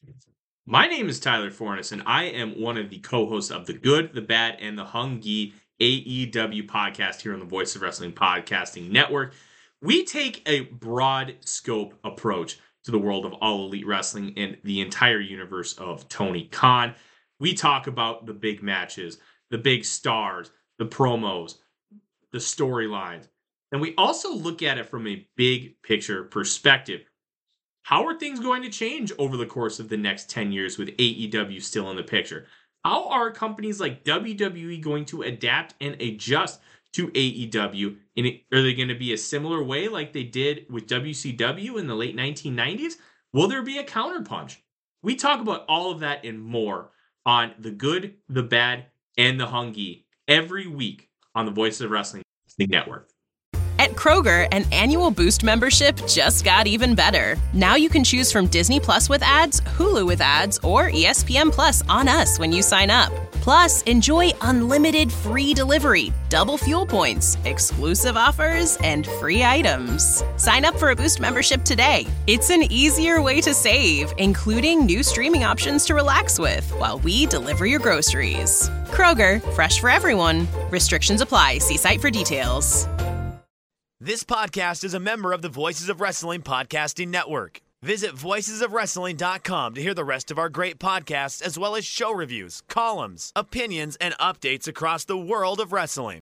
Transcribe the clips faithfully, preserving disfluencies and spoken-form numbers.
My name is Tyler Fornes, and I am one of the co-hosts of the Good, the Bad, and the Hungy A E W podcast here on the Voice of Wrestling Podcasting Network. We take a broad scope approach to the world of All Elite Wrestling and the entire universe of Tony Khan. We talk about the big matches, the big stars, the promos, the storylines, and we also look at it from a big picture perspective. How are things going to change over the course of the next ten years with A E W still in the picture? How are companies like W W E going to adapt and adjust to A E W? And are they going to be a similar way like they did with W C W in the late nineteen nineties? Will there be a counterpunch? We talk about all of that and more on The Good, the Bad, and the Hungy every week on the Voice of Wrestling Network. At Kroger, an annual Boost membership just got even better. Now you can choose from Disney Plus with ads, Hulu with ads, or E S P N Plus on us when you sign up. Plus, enjoy unlimited free delivery, double fuel points, exclusive offers, and free items. Sign up for a Boost membership today. It's an easier way to save, including new streaming options to relax with while we deliver your groceries. Kroger, fresh for everyone. Restrictions apply. See site for details. This podcast is a member of the Voices of Wrestling Podcasting Network. Visit voices of wrestling dot com to hear the rest of our great podcasts, as well as show reviews, columns, opinions, and updates across the world of wrestling.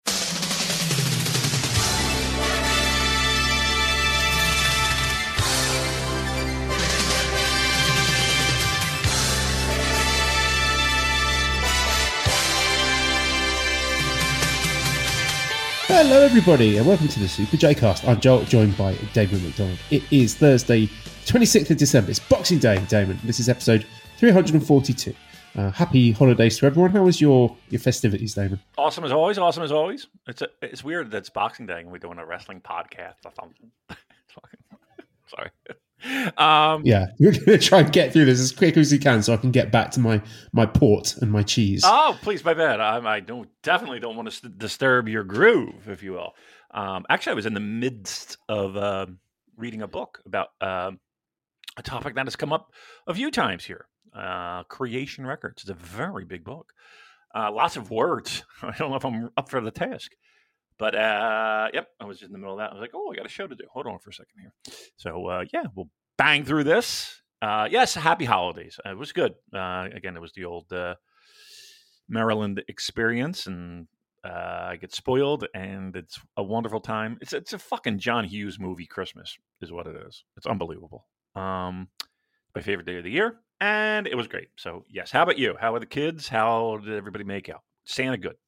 Hello everybody and welcome to the Super J-Cast. I'm Joel, joined by Damon McDonald. It is Thursday, twenty-sixth of December. It's Boxing Day, Damon. This is episode three hundred forty-two. Uh, happy holidays to everyone. How was your, your festivities, Damon? Awesome as always, awesome as always. It's a, it's weird that it's Boxing Day and we're doing a wrestling podcast or something. Sorry. Um, yeah, we're going to try and get through this as quick as we can so I can get back to my, my port and my cheese. Oh, please, my bad. I, I don't definitely don't want to st- disturb your groove, if you will. Um, actually, I was in the midst of uh, reading a book about uh, a topic that has come up a few times here. Uh, Creation Records. It's a very big book. Uh, lots of words. I don't know if I'm up for the task. But, uh, yep, I was just in the middle of that. I was like, oh, I got a show to do. Hold on for a second here. So, uh, yeah, we'll bang through this. Uh, yes, happy holidays. Uh, it was good. Uh, again, it was the old uh, Maryland experience, and uh, I get spoiled, and it's a wonderful time. It's it's a fucking John Hughes movie Christmas is what it is. It's unbelievable. Um, my favorite day of the year, and it was great. So, yes, how about you? How are the kids? How did everybody make out? Santa good?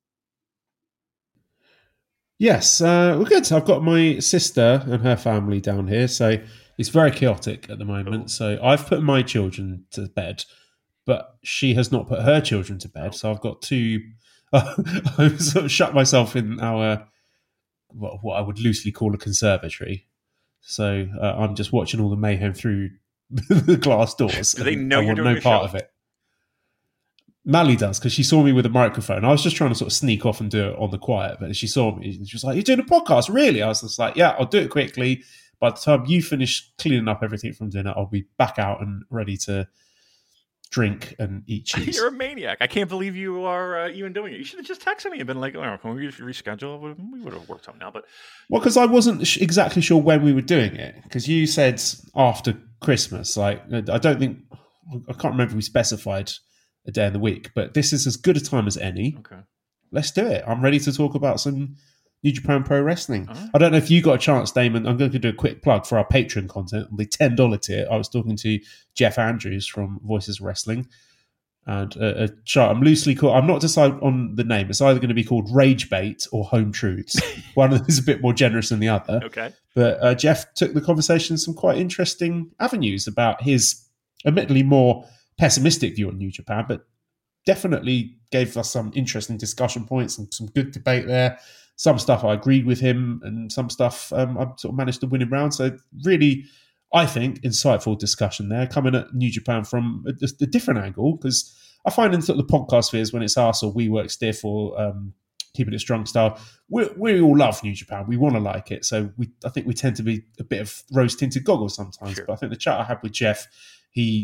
Yes, uh, we're good. I've got my sister and her family down here, so it's very chaotic at the moment. Oh. So I've put my children to bed, but she has not put her children to bed. Oh. So I've got two. Uh, I've sort of shut myself in our what, what I would loosely call a conservatory. So uh, I'm just watching all the mayhem through the glass doors. Do they know I you're want doing no part of it. Mally does, because she saw me with a microphone. I was just trying to sort of sneak off and do it on the quiet, but she saw me and she was like, "You're doing a podcast, really?" I was just like, "Yeah, I'll do it quickly. By the time you finish cleaning up everything from dinner, I'll be back out and ready to drink and eat cheese." You're a maniac. I can't believe you are uh, even doing it. You should have just texted me and been like, "Oh, can we reschedule?" We would have worked something out. But well, because I wasn't sh- exactly sure when we were doing it, because you said after Christmas. Like, I don't think, I can't remember if we specified a day in the week, but this is as good a time as any. Okay, let's do it. I'm ready to talk about some New Japan Pro Wrestling. Right. I don't know if you got a chance, Damon. I'm going to do a quick plug for our Patreon content on the ten dollars tier. I was talking to Jeff Andrews from Voices of Wrestling, and a, a chart I'm loosely called, I'm not decided on the name. It's either going to be called Rage Bait or Home Truths. One of them is a bit more generous than the other. Okay, but uh, Jeff took the conversation in some quite interesting avenues about his admittedly more pessimistic view on New Japan, but definitely gave us some interesting discussion points and some good debate there. Some stuff I agreed with him, and some stuff um, I sort of managed to win him round. So really, I think, insightful discussion there, coming at New Japan from a, a different angle, because I find in sort of the podcast spheres, when it's us or We Work Stiff or um, Keeping It Strong style, we we all love New Japan. We want to like it. So we I think we tend to be a bit of rose-tinted goggles sometimes. Sure. But I think the chat I had with Jeff, he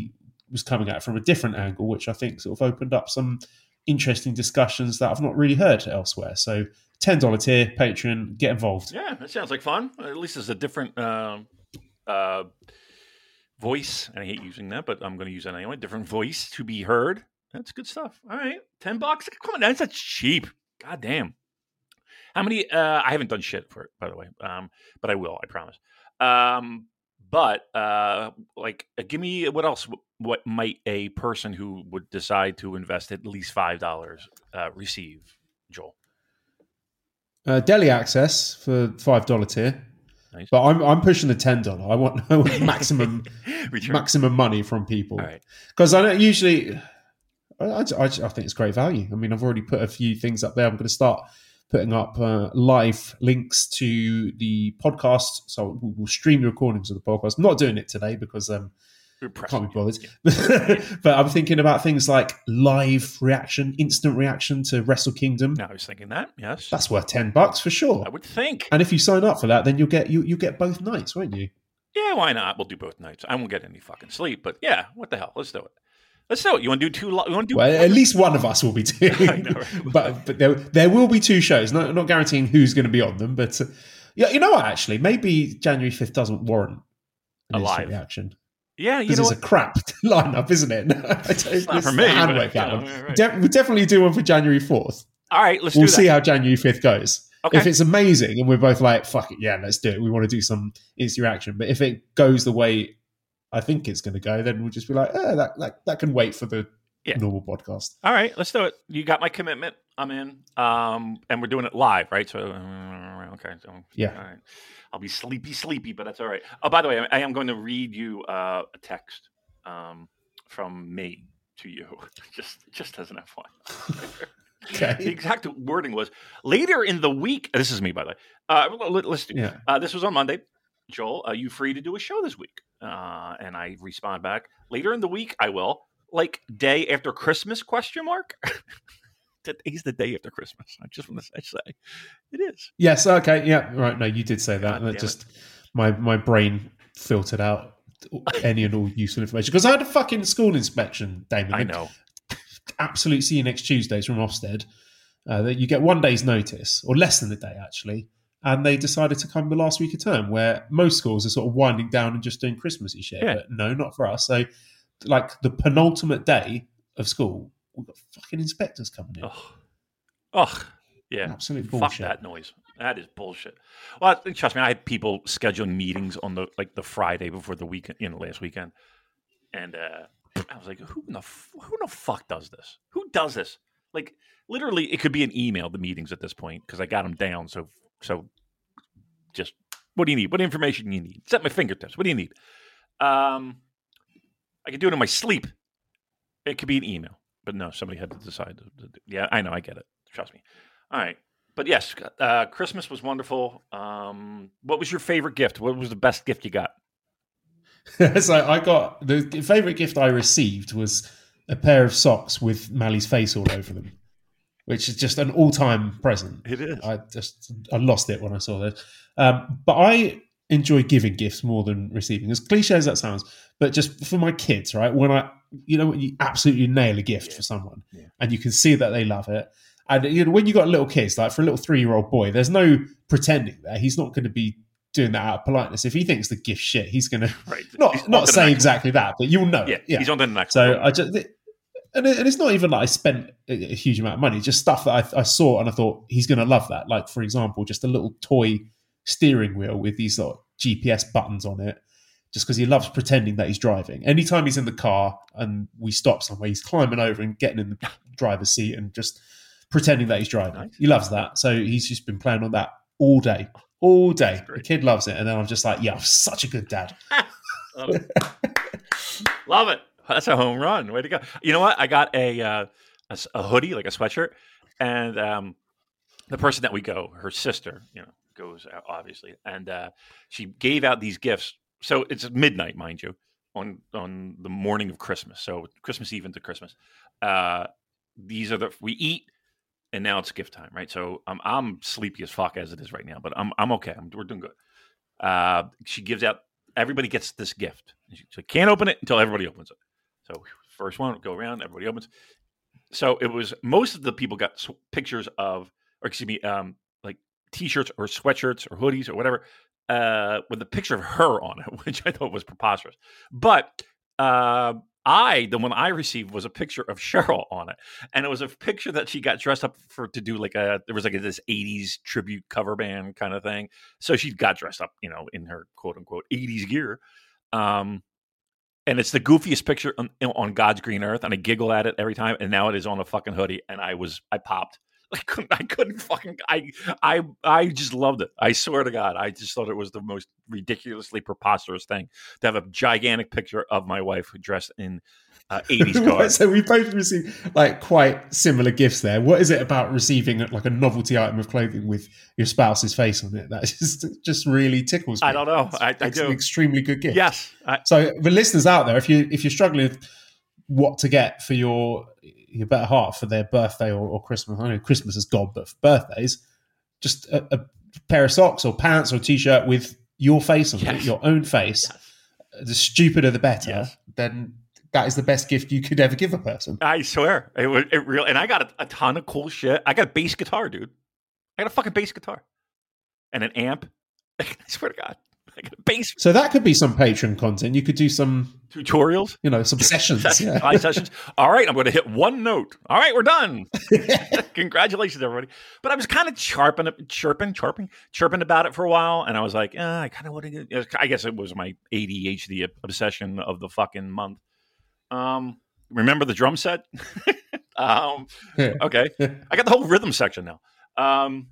was coming at it from a different angle, which I think sort of opened up some interesting discussions that I've not really heard elsewhere. So ten dollars tier, Patreon, get involved. Yeah, that sounds like fun. At least it's a different uh, uh, voice. And I hate using that, but I'm going to use that anyway. Different voice to be heard. That's good stuff. All right, ten bucks. Come on, that's not cheap. God damn. How many? Uh, I haven't done shit for it, by the way, um, but I will. I promise. Um, but uh, like, uh, give me what else? What might a person who would decide to invest at least five dollars uh, receive, Joel? Uh, Daily access for five dollars tier. Nice. But I'm I'm pushing the ten dollars. I want, I want maximum maximum money from people. All right. Because I don't usually. I, I, I think it's great value. I mean, I've already put a few things up there. I'm going to start putting up uh, live links to the podcast. So we'll, we'll stream the recordings of the podcast. I'm not doing it today because um, I can't be bothered. Yeah. But I'm thinking about things like live reaction, instant reaction to Wrestle Kingdom. No, I was thinking that, yes. That's worth ten bucks for sure. I would think. And if you sign up for that, then you'll get you you get both nights, won't you? Yeah, why not? We'll do both nights. I won't get any fucking sleep, but yeah, what the hell? Let's do it. Let's do it. You want to do two? Lo- you want to do? Well, at least one of us will be doing. I know, right? but but there there will be two shows. Not not guaranteeing who's going to be on them, but uh, yeah, you know what? Actually, maybe January fifth doesn't warrant a live reaction. Yeah, you because know it's what? a crap lineup, isn't it? It's not for me. Hand But, wave that you one. know, right. De- we'll definitely do one for January fourth. All right, let's. We'll do that. see how January fifth goes. Okay. If it's amazing and we're both like, "Fuck it, yeah, let's do it," we want to do some instant reaction. But if it goes the way I think it's going to go, then we'll just be like, "Oh, that that, that can wait for the." Yeah. Normal podcast. All right, let's do it. You got my commitment. I'm in. Um, and we're doing it live, right? So, uh, okay. So, yeah. All right. I'll be sleepy, sleepy, but that's all right. Oh, by the way, I, I am going to read you uh, a text um, from me to you, just just as an F Y I. Okay. The exact wording was later in the week. This is me, by the way. Uh, let, let's do. Yeah. Uh, this was on Monday. Joel, are you free to do a show this week? Uh, and I respond back later in the week. I will. Like day after Christmas? Question mark. Today's the day after Christmas. I just want to say it is. Yes. Okay. Yeah. Right. No, you did say that. That just it. my my brain filtered out any and all useful information because I had a fucking school inspection, Damon. I know. Absolute see you next Tuesdays from Ofsted. Uh, that you get one day's notice or less than a day actually, and they decided to come the last week of term where most schools are sort of winding down and just doing Christmassy shit. Yeah. But no, not for us. So. Like the penultimate day of school, we've got fucking inspectors coming in. Oh, oh yeah. Absolute bullshit. Fuck that noise. That is bullshit. Well, trust me, I had people scheduling meetings on the like the Friday before the weekend, you know, last weekend. And uh, I was like, who in the, who in the fuck does this? Who does this? Like, literally, it could be an email, the meetings at this point, because I got them down. So, so just, what do you need? What information do you need? It's at my fingertips. What do you need? Um... I could do it in my sleep. It could be an email. But no, somebody had to decide. To, to, yeah, I know. I get it. Trust me. All right. But yes, uh, Christmas was wonderful. Um, what was your favorite gift? What was the best gift you got? So I got, the favorite gift I received was a pair of socks with Mally's face all over them, which is just an all-time present. It is. I just, I lost it when I saw this. Um, but I enjoy giving gifts more than receiving. As cliche as that sounds, but just for my kids, right? When I, you know, you absolutely nail a gift yeah. for someone, yeah. and you can see that they love it. And you know, when you got little kids, like for a little three-year-old boy, there's no pretending there. He's not going to be doing that out of politeness. If he thinks the gift shit, he's going to right. not he's not say exactly that, but you'll know. Yeah, yeah. He's on the next. So I just. And it's not even like I spent a huge amount of money, just stuff that I, I saw and I thought he's going to love that. Like, for example, just a little toy steering wheel with these sort of G P S buttons on it, just because he loves pretending that he's driving. Anytime he's in the car and we stop somewhere, he's climbing over and getting in the driver's seat and just pretending that he's driving. Nice. He loves that. So he's just been playing on that all day, all day. The kid loves it. And then I'm just like, yeah, I'm such a good dad. Love it. Love it. That's a home run. Way to go. You know what? I got a uh, a, a hoodie, like a sweatshirt. And um, the person that we go, her sister, you know, goes out, obviously. And uh, she gave out these gifts. So it's midnight, mind you, on, on the morning of Christmas. So Christmas Eve into Christmas. Uh, these are the, we eat, and now it's gift time, right? So I'm I'm sleepy as fuck as it is right now, but I'm I'm okay. I'm, we're doing good. Uh, she gives out, everybody gets this gift. She can't open it until everybody opens it. So first one, go around, everybody opens. So it was most of the people got sw- pictures of, or excuse me, um, like T-shirts or sweatshirts or hoodies or whatever, uh, with a picture of her on it, which I thought was preposterous. But uh, I, the one I received was a picture of Cheryl on it, and it was a picture that she got dressed up for to do like a there was like a, this eighties tribute cover band kind of thing. So she got dressed up, you know, in her quote unquote eighties gear. Um, And it's the goofiest picture on, on God's green earth, and I giggle at it every time. And now it is on a fucking hoodie, and I was, I popped. I couldn't, I couldn't fucking, I, I, I just loved it. I swear to God, I just thought it was the most ridiculously preposterous thing to have a gigantic picture of my wife dressed in uh, eighties garb. So we both received like quite similar gifts there. What is it about receiving like a novelty item of clothing with your spouse's face on it that just just really tickles me? I don't know. It's, I, I it's do. an extremely good gift. Yes. I, So the listeners out there, if you if you're struggling with what to get for your your better half for their birthday or, or Christmas, I know Christmas is gone, but for birthdays, just a, a pair of socks or pants or a t-shirt with your face on Yes. it, your own face. Yes. The stupider the better. Yes. Then that is the best gift you could ever give a person. I swear. It was it real. And I got a, a ton of cool shit. I got a bass guitar, dude. I got a fucking bass guitar and an amp. I swear to God. I got a bass So that could be some Patreon content. You could do some, tutorials. you know, some sessions. Sessions, Yeah. live sessions. All right, I'm going to hit one note. All right, we're done. Congratulations, everybody. But I was kind of chirping, chirping, chirping, chirping about it for a while, and I was like, eh, I kind of want to get. I guess it was my A D H D obsession of the fucking month. Um, remember the drum set? um, okay, I got the whole rhythm section now. Um,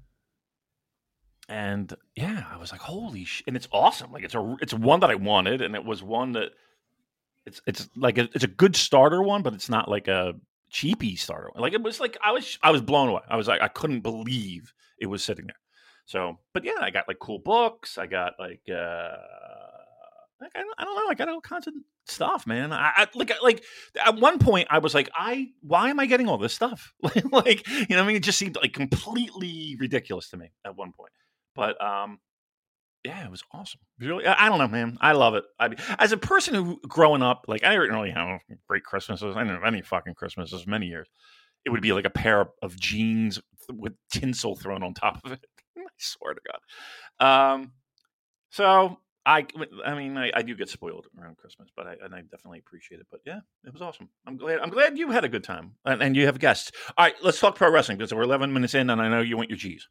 and yeah, I was like, holy shit! And it's awesome. Like it's a, it's one that I wanted, and it was one that. It's it's like a, it's a good starter one, but it's not like a cheapy starter one. Like it was like I was I was blown away. I was like I couldn't believe it was sitting there. So, but yeah, I got like cool books. I got like uh, like I don't, I don't know. I got all kinds of stuff, man. I, I like like at one point I was like, I why am I getting all this stuff? Like you know, what I mean, it just seemed like completely ridiculous to me at one point. But um. Yeah, it was awesome. Really, I don't know, man. I love it. I mean, as a person who growing up, like I didn't really have great Christmases. I didn't have any fucking Christmases many years. It would be like a pair of jeans with tinsel thrown on top of it. I swear to God. Um, so I, I mean, I, I do get spoiled around Christmas, but I, and I definitely appreciate it. But yeah, it was awesome. I'm glad. I'm glad you had a good time, and, and you have guests. All right, let's talk pro wrestling because we're eleven minutes in, and I know you want your G's.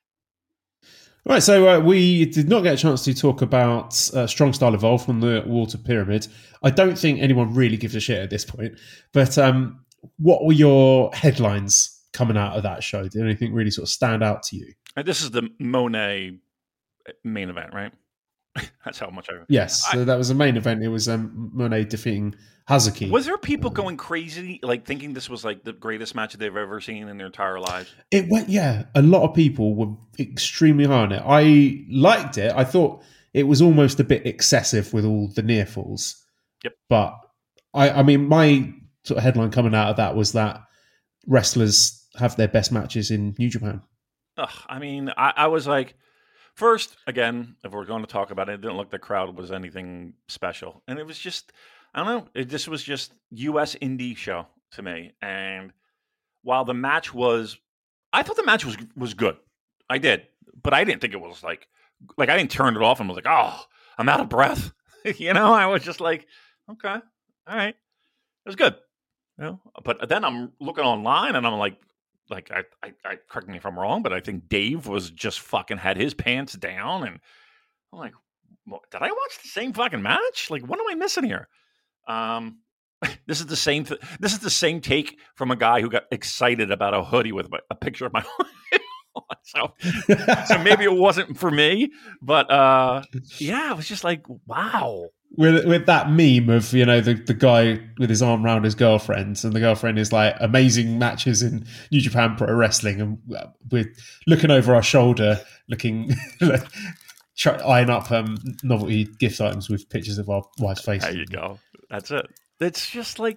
Right, so uh, we did not get a chance to talk about uh, Strong Style Evolved from the Walter Pyramid. I don't think anyone really gives a shit at this point. But um, what were your headlines coming out of that show? Did anything really sort of stand out to you? And this is the Monet main event, right? That's how much I. Yes, I, so that was the main event. It was um, Monet defeating Hazuki. Was there people going crazy, like thinking this was like the greatest match they've ever seen in their entire lives? It went, yeah. A lot of people were extremely high on it. I liked it. I thought it was almost a bit excessive with all the near falls. Yep. But I, I mean, my sort of headline coming out of that was that wrestlers have their best matches in New Japan. Ugh, I mean, I, I was like, first, again, if we're going to talk about it, it didn't look the crowd was anything special, and it was just. I don't know. It, this was just U S indie show to me. And while the match was, I thought the match was was good. I did, but I didn't think it was like, like I didn't turn it off and was like, oh, I'm out of breath. You know, I was just like, okay, all right, it was good. You know, but then I'm looking online and I'm like, like I, I, I correct me if I'm wrong, but I think Dave was just fucking had his pants down, and I'm like, well, did I watch the same fucking match? Like, what am I missing here? Um, this is the same. Th- this is the same take from a guy who got excited about a hoodie with my, a picture of my. so, so maybe it wasn't for me, but uh, yeah, it was just like, wow. With with that meme of, you know, the, the guy with his arm around his girlfriend, and the girlfriend is like, amazing matches in New Japan Pro Wrestling, and we're looking over our shoulder, looking. Try, eyeing up um, novelty gift items with pictures of our wife's face. There you go. That's it. It's just like,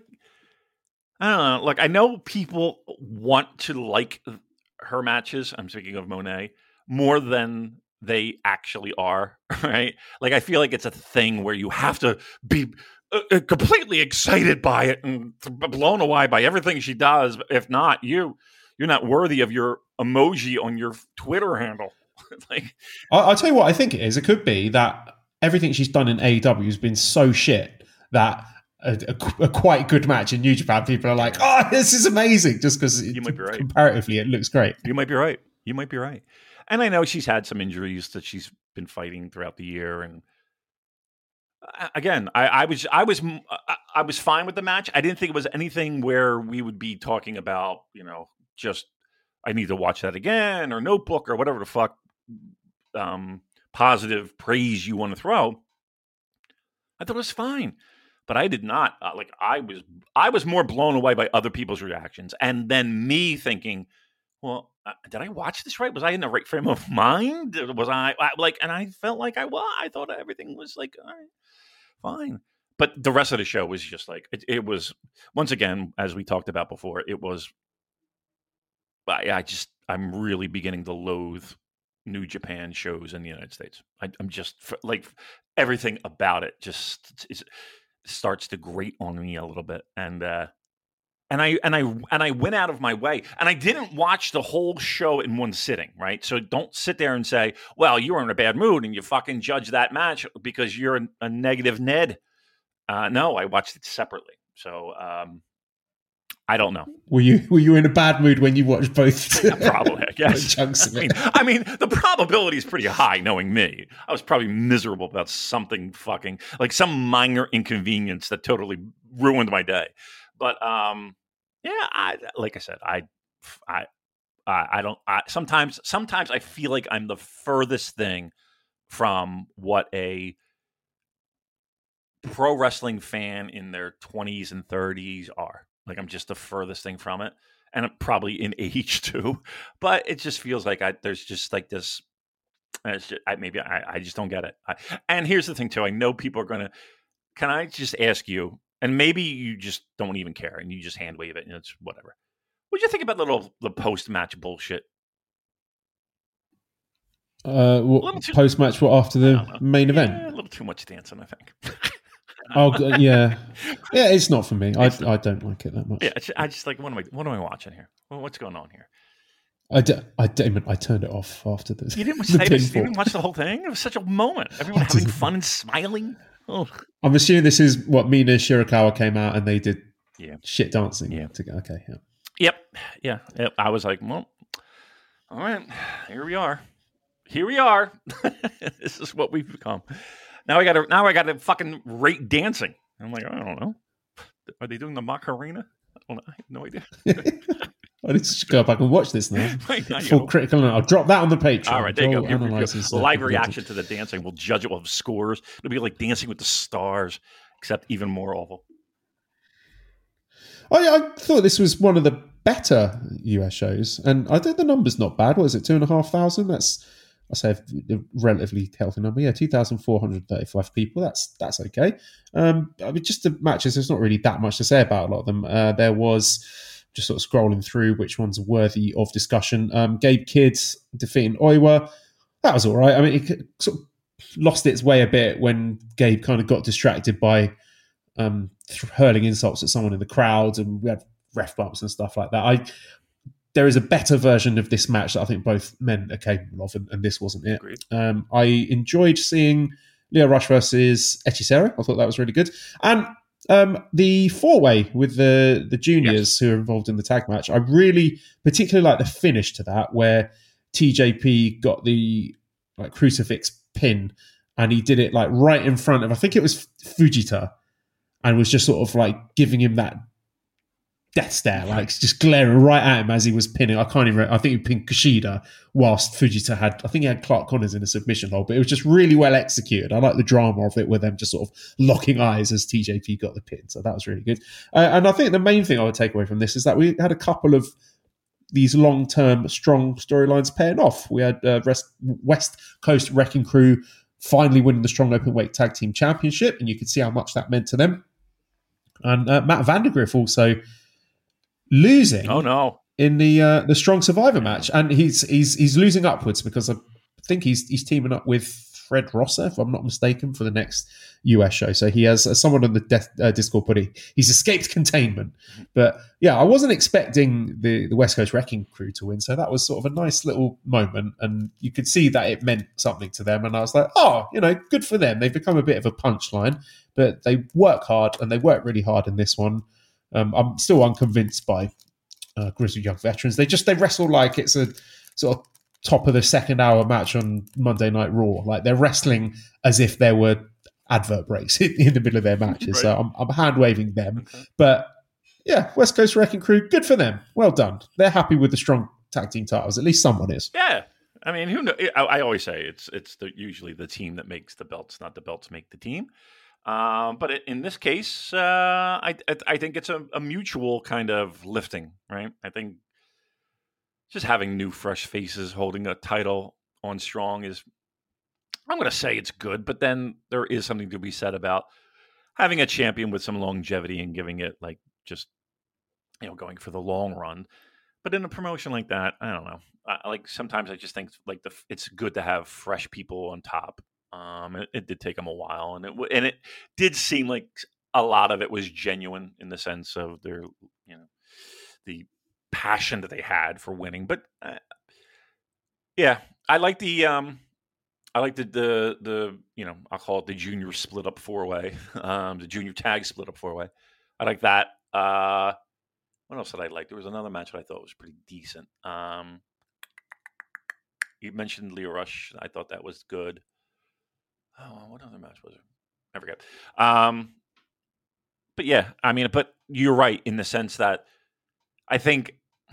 I don't know. Like, I know people want to like her matches. I'm speaking of Monet more than they actually are, right? Like, I feel like it's a thing where you have to be uh, completely excited by it and blown away by everything she does. If not, you you're not worthy of your emoji on your Twitter handle. like, I, I'll tell you what I think it is. It could be that everything she's done in A E W has been so shit that a, a, a quite good match in New Japan, people are like, "Oh, this is amazing!" Just because you might be right. Comparatively, it looks great. You might be right. You might be right. And I know she's had some injuries that she's been fighting throughout the year. And again, I, I was, I was, I was fine with the match. I didn't think it was anything where we would be talking about, you know, just I need to watch that again or Notebook or whatever the fuck um, positive praise you want to throw. I thought it was fine, but I did not uh, like. I was, I was more blown away by other people's reactions, and then me thinking, well, uh, did I watch this right? Was I in the right frame of mind? Was I, I like, and I felt like I was. I thought everything was like, all right, fine. But the rest of the show was just like, it, it was, once again, as we talked about before, it was, I, I just, I'm really beginning to loathe New Japan shows in the United States. I, I'm just, like, everything about it just is, starts to grate on me a little bit. And, uh, And I and I and I went out of my way, and I didn't watch the whole show in one sitting, right? So don't sit there and say, "Well, you were in a bad mood and you fucking judge that match because you're a, a negative Ned." Uh, no, I watched it separately, so um, I don't know. Were you were you in a bad mood when you watched both? Yeah, probably, I guess. Chunks of I mean, it. I mean, the probability is pretty high, knowing me. I was probably miserable about something fucking like some minor inconvenience that totally ruined my day. But um, yeah, I like I said, I, I, I don't. I, sometimes, sometimes I feel like I'm the furthest thing from what a pro wrestling fan in their twenties and thirties are. Like I'm just the furthest thing from it, and I'm probably in age too. But it just feels like I there's just like this. It's just, I, maybe I, I just don't get it. I, and here's the thing too. I know people are gonna. Can I just ask you? And maybe you just don't even care and you just hand wave it and it's whatever. What'd you think about the little the post match bullshit? Uh, what, post match? What after the main event? Yeah, a little too much dancing, I think. Oh yeah, yeah. It's not for me. I I don't like it that much. Yeah, I just like what am I what am I watching here? What's going on here? I, d- I, d- I turned it off after the. You didn't, the you didn't watch the whole thing. It was such a moment. Everyone having fun and smiling. Oh. I'm assuming this is what Mina Shirakawa came out and they did yeah. shit dancing. Yeah. Together. Okay. Yeah. Yep. Yeah. Yep. I was like, well, all right, here we are. Here we are. This is what we've become. Now I got to. Now I got to fucking rate dancing. I'm like, I don't know. Are they doing the Macarena? I don't know. I have no idea. I need to go back and watch this now. Right, now Full critical. I'll drop that on the Patreon. All right, there you go. Here we go. Uh, Live reaction to the dancing. We'll judge it. We'll have scores. It'll be like Dancing with the Stars, except even more awful. I, I thought this was one of the better U S shows, and I think the number's not bad. What is it? Two and a half thousand. That's I say a relatively healthy number. Yeah, two thousand four hundred thirty-five people. That's that's okay. Um, I mean, just the matches. There's not really that much to say about a lot of them. Uh, there was. Just sort of scrolling through which ones are worthy of discussion. Um, Gabe Kidd defeating Oiwa. That was all right. I mean, it sort of lost its way a bit when Gabe kind of got distracted by um, hurling insults at someone in the crowd, and we had ref bumps and stuff like that. I there is a better version of this match that I think both men are capable of, and, and this wasn't it. Um, I enjoyed seeing Lio Rush versus Hechicero. I thought that was really good. And Um, the four-way with the, the juniors yes. who are involved in the tag match, I really particularly like the finish to that, where T J P got the like crucifix pin, and he did it like right in front of, I think it was Fujita, and was just sort of like giving him that death stare, like just glaring right at him as he was pinning. I can't even. I think he pinned Kushida whilst Fujita had. I think he had Clark Connors in a submission hold, but it was just really well executed. I like the drama of it with them just sort of locking eyes as T J P got the pin, so that was really good. Uh, and I think the main thing I would take away from this is that we had a couple of these long-term strong storylines paying off. We had uh, West Coast Wrecking Crew finally winning the Strong Openweight Tag Team Championship, and you could see how much that meant to them. And uh, Matt Vandergriff also losing. Oh no! In the uh, the Strong Survivor match, and he's he's he's losing upwards because I think he's he's teaming up with Fred Rosser, if I'm not mistaken, for the next U S show. So he has uh, someone on the de- uh, Discord put it, he's escaped containment. But yeah, I wasn't expecting the, the West Coast Wrecking Crew to win. So that was sort of a nice little moment. And you could see that it meant something to them. And I was like, oh, you know, good for them. They've become a bit of a punchline, but they work hard and they work really hard in this one. Um, I'm still unconvinced by uh, Grizzled Young Veterans. They just, they wrestle like it's a sort of top of the second hour match on Monday Night Raw. Like they're wrestling as if there were advert breaks in, in the middle of their matches. Right. So I'm, I'm hand waving them. Okay. But yeah, West Coast Wrecking Crew, good for them. Well done. They're happy with the strong tag team titles. At least someone is. Yeah. I mean, who knows? I, I always say it's it's the, usually the team that makes the belts, not the belts make the team. Um, but in this case, uh, I I think it's a, a mutual kind of lifting, right? I think just having new, fresh faces holding a title on Strong is, I'm going to say it's good, but then there is something to be said about having a champion with some longevity and giving it like just, you know, going for the long run. But in a promotion like that, I don't know. I, like sometimes I just think like the it's good to have fresh people on top. Um, it, it did take them a while, and it and it did seem like a lot of it was genuine in the sense of their, you know, the passion that they had for winning. But uh, yeah, I like the um, I like the, the the you know, I'll call it the junior split up four way, um, the junior tag split up four way. I like that. Uh, what else did I like? There was another match that I thought was pretty decent. Um, you mentioned Leo Rush. I thought that was good. Oh, what other match was it? I forget. Um, but yeah, I mean, but you're right in the sense that I think,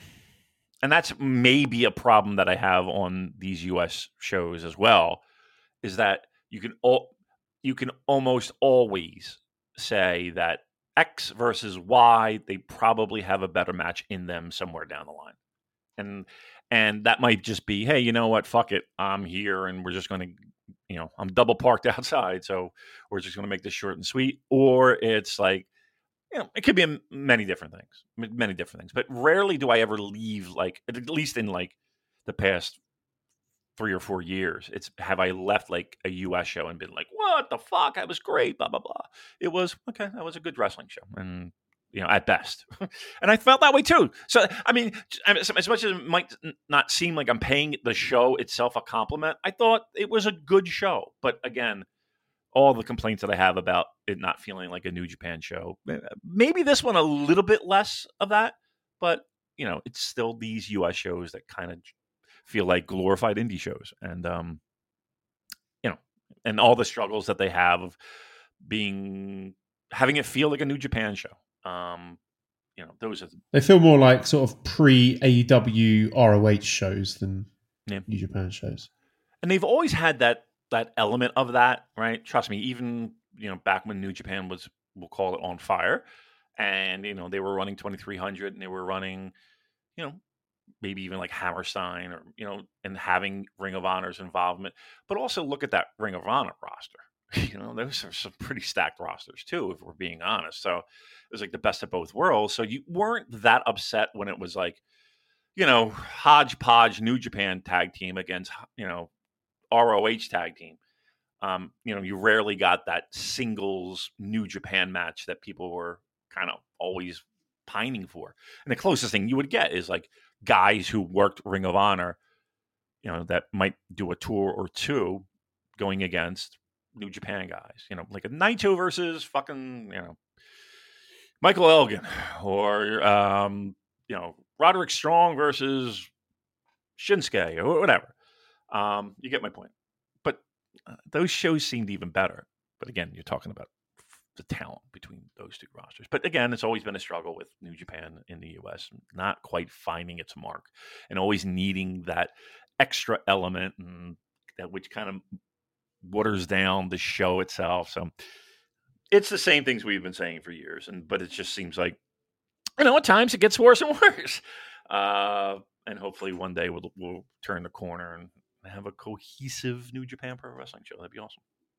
and that's maybe a problem that I have on these U S shows as well, is that you can all you can almost always say that X versus Y, they probably have a better match in them somewhere down the line, and and that might just be, hey, you know what, fuck it, I'm here, and we're just going to, you know, I'm double parked outside, so we're just going to make this short and sweet, or it's like, you know, it could be many different things, many different things. But rarely do I ever leave, like, at least in like the past three or four years, it's have I left like a U S show and been like, what the fuck? I was great, blah, blah, blah. It was, okay, that was a good wrestling show. And, you know, at best. And I felt that way too. So, I mean, as much as it might not seem like I'm paying the show itself a compliment, I thought it was a good show. But again, all the complaints that I have about it not feeling like a New Japan show, maybe this one a little bit less of that, but, you know, it's still these U S shows that kind of feel like glorified indie shows. And, um, you know, and all the struggles that they have of being, having it feel like a New Japan show. Um, you know, those are, the, they feel more like sort of pre-A E W R O H shows than yeah. New Japan shows. And they've always had that, that element of that, right? Trust me, even, you know, back when New Japan was, we'll call it on fire, and, you know, they were running twenty-three hundred and they were running, you know, maybe even like Hammerstein, or, you know, and having Ring of Honor's involvement, but also look at that Ring of Honor roster. You know, those are some pretty stacked rosters too, if we're being honest. So it was like the best of both worlds. So you weren't that upset when it was like, you know, hodgepodge New Japan tag team against, you know, R O H tag team. Um, you know, you rarely got that singles New Japan match that people were kind of always pining for. And the closest thing you would get is like guys who worked Ring of Honor, you know, that might do a tour or two going against New Japan guys, you know, like a Naito versus fucking, you know, Michael Elgin, or, um, you know, Roderick Strong versus Shinsuke, or whatever. Um, you get my point. But uh, those shows seemed even better. But again, you're talking about the talent between those two rosters. But again, it's always been a struggle with New Japan in the U S, not quite finding its mark and always needing that extra element, and that which kind of waters down the show itself. So it's the same things we've been saying for years, and but it just seems like, you know, at times it gets worse and worse. Uh, and hopefully one day we'll we'll turn the corner and have a cohesive New Japan Pro Wrestling show. That'd be awesome.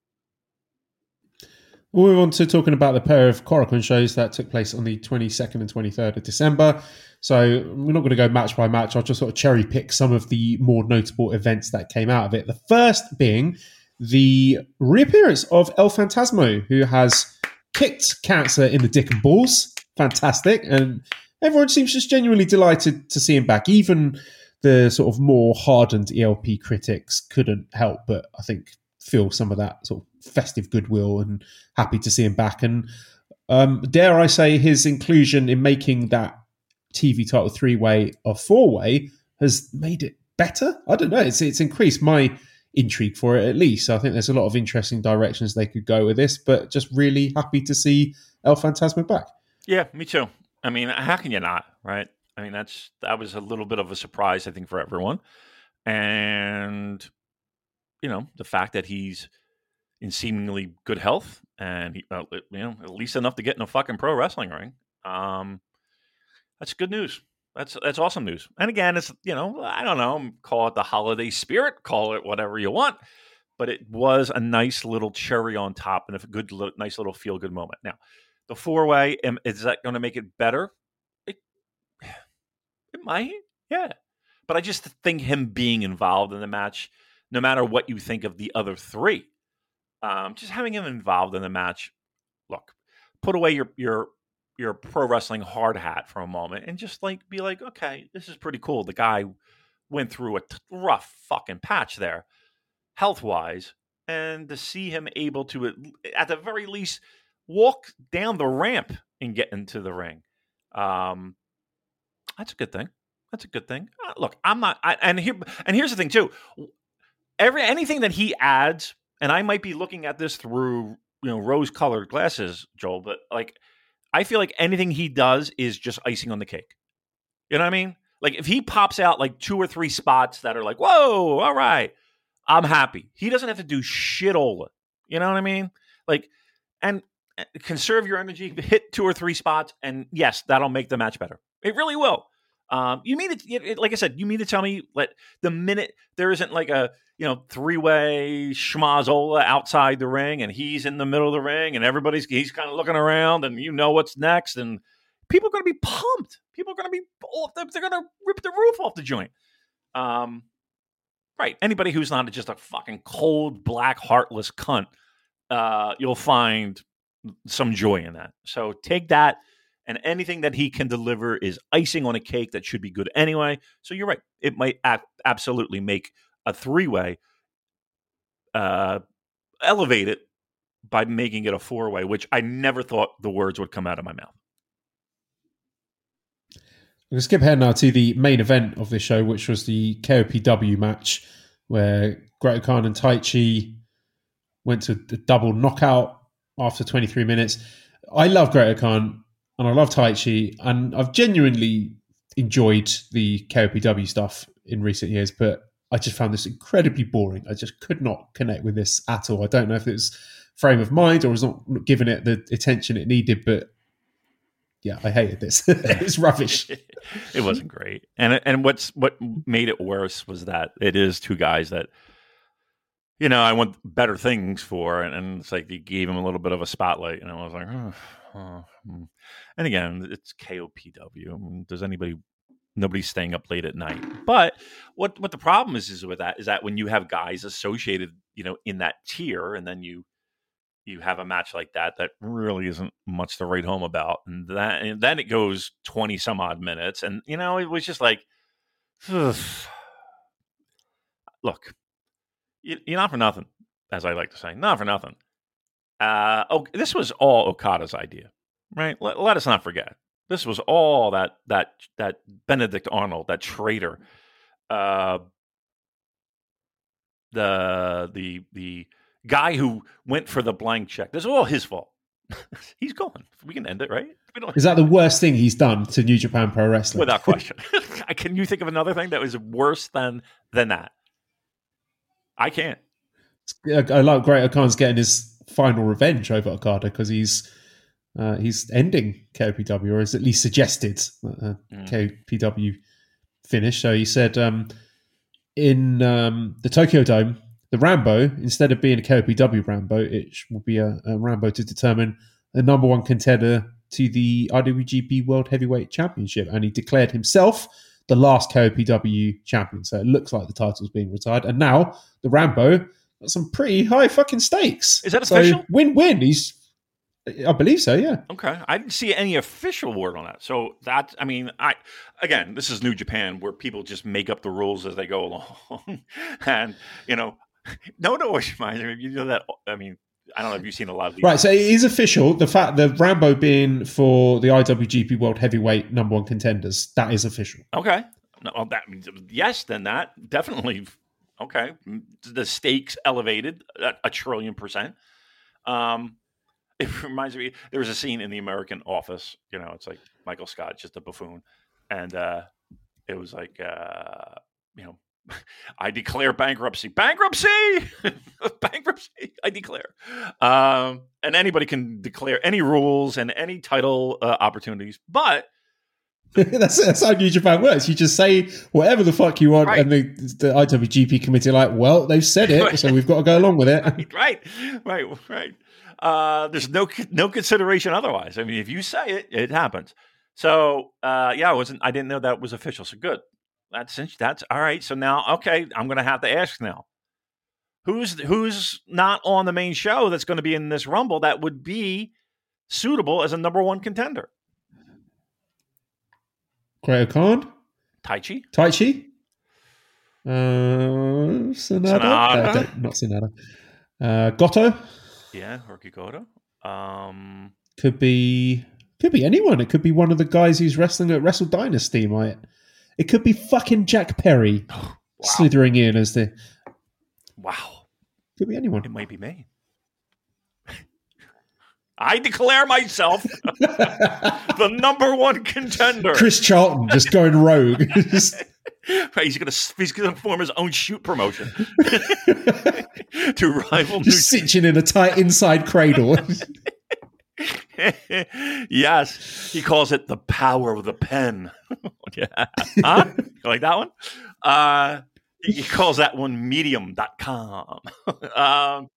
We'll move on to talking about the pair of Korakuen shows that took place on the twenty-second and twenty-third of December. So we're not going to go match by match. I'll just sort of cherry pick some of the more notable events that came out of it. The first being the reappearance of El Phantasmo, who has kicked cancer in the dick and balls. Fantastic. And everyone seems just genuinely delighted to see him back. Even the sort of more hardened E L P critics couldn't help but, I think, feel some of that sort of festive goodwill and happy to see him back. And um, dare I say, his inclusion in making that T V title three-way or four-way has made it better. I don't know. It's it's increased my intrigue for it, at least. So I think there's a lot of interesting directions they could go with this, but just really happy to see El Phantasmo back. Yeah, me too. I mean, how can you not, right? I mean, that's that was a little bit of a surprise, I think, for everyone. And, you know, the fact that he's in seemingly good health and, he, uh, you know, at least enough to get in a fucking pro wrestling ring, um, that's good news. That's that's awesome news. And again, it's, you know, I don't know, call it the holiday spirit, call it whatever you want, but it was a nice little cherry on top and a good, nice little feel-good moment. Now, the four-way, is that going to make it better? It, it might, yeah. But I just think him being involved in the match, no matter what you think of the other three, um, just having him involved in the match, look, put away your your your pro wrestling hard hat for a moment and just like be like, okay, this is pretty cool. The guy went through a t- rough fucking patch there, health-wise, and to see him able to, at the very least, walk down the ramp and get into the ring. Um, that's a good thing. That's a good thing. Uh, look, I'm not, I, and here, and here's the thing too. Every anything that he adds, and I might be looking at this through, you know, rose-colored glasses, Joel, but like, I feel like anything he does is just icing on the cake. You know what I mean? Like if he pops out like two or three spots that are like, whoa, all right, I'm happy. He doesn't have to do shit-ola. You know what I mean? Like, and conserve your energy, hit two or three spots, and yes, that'll make the match better. It really will. Um, you mean it, it? Like I said, you mean to tell me that the minute there isn't like a you know three-way schmazola outside the ring, and he's in the middle of the ring, and everybody's he's kind of looking around, and you know what's next, and people are going to be pumped. People are going to be they're going to rip the roof off the joint. Um, right? Anybody who's not just a fucking cold, black, heartless cunt, uh, you'll find some joy in that. So take that. And anything that he can deliver is icing on a cake that should be good anyway. So you're right. It might a- absolutely make a three-way uh, elevate it by making it a four-way, which I never thought the words would come out of my mouth. I'm going to skip ahead now to the main event of this show, which was the K O P W match, where Great-O-Khan and Taichi went to a double knockout after twenty-three minutes. I love Great-O-Khan. And I love Taichi, and I've genuinely enjoyed the K O P W stuff in recent years, but I just found this incredibly boring. I just could not connect with this at all. I don't know if it was frame of mind or was not giving it the attention it needed, but yeah, I hated this. It's rubbish. It wasn't great. And and what's what made it worse was that it is two guys that, you know, I want better things for, and, and it's like you gave him a little bit of a spotlight, and I was like, oh, oh. And again, it's K O P W. I mean, does anybody? Nobody's staying up late at night. But what what the problem is is with that is that when you have guys associated, you know, in that tier, and then you you have a match like that that really isn't much to write home about, and that and then it goes twenty some odd minutes, and you know, it was just like, ugh. Look, you, you're not for nothing, as I like to say, not for nothing. Uh, oh, this was all Okada's idea, right? Let, let us not forget. This was all that that that Benedict Arnold, that traitor, uh, the the the guy who went for the blank check. This is all his fault. He's gone. We can end it, right? We don't... Is that the worst thing he's done to New Japan Pro Wrestling? Without question. Can you think of another thing that was worse than than that? I can't. I like Great-O-Khan's getting his final revenge over Okada because he's uh, he's ending K O P W, or has at least suggested a mm. K O P W finish. So he said um, in um, the Tokyo Dome, the Rambo, instead of being a K O P W Rambo, it will be a, a Rambo to determine the number one contender to the I W G P World Heavyweight Championship. And he declared himself the last K O P W champion. So it looks like the title's being retired. And now the Rambo, some pretty high fucking stakes. Is that so official? Win-win. He's, I believe so. Yeah. Okay, I didn't see any official word on that. So that, I mean, I again, this is New Japan, where people just make up the rules as they go along, and you know, no, no, always reminds me. You know that. I mean, I don't know if you've seen a lot of these. Right, so it is official. The fact that Rambo being for the I W G P World Heavyweight number one contenders, that is official. Okay, no, well, that means yes. Then that definitely okay. The stakes elevated a, a trillion percent. Um. It reminds me, there was a scene in The American Office, you know, it's like Michael Scott, just a buffoon. And uh, it was like, uh, you know, I declare bankruptcy. Bankruptcy! Bankruptcy, I declare. Um, and anybody can declare any rules and any title uh, opportunities. But that's, that's how New Japan works. You just say whatever the fuck you want, right. and the, the I W G P committee are like, well, they've said it, so we've got to go along with it. right, right, right, right. Uh, there's no no consideration otherwise. I mean, if you say it, it happens. So, uh, yeah, I wasn't. I didn't know that was official. So good. That's that's all right. So now, okay, I'm going to have to ask now. Who's who's not on the main show that's going to be in this Rumble that would be suitable as a number one contender? Great Khan, Taichi, Taichi, uh, Sonata, Sonata. Uh, not Sonata, uh, Goto. Yeah, Hirooki Goto. Um, could be could be anyone. It could be one of the guys who's wrestling at Wrestle Dynasty. Might it could be fucking Jack Perry wow. slithering in as the wow. Could be anyone. It might be me. I declare myself the number one contender. Chris Charlton just going rogue. Right, he's gonna he's gonna form his own shoot promotion to rival. Just sitting in a tight inside cradle. Yes, he calls it the power of the pen. Yeah, huh? You like that one? Uh, he calls that one medium dot com. um,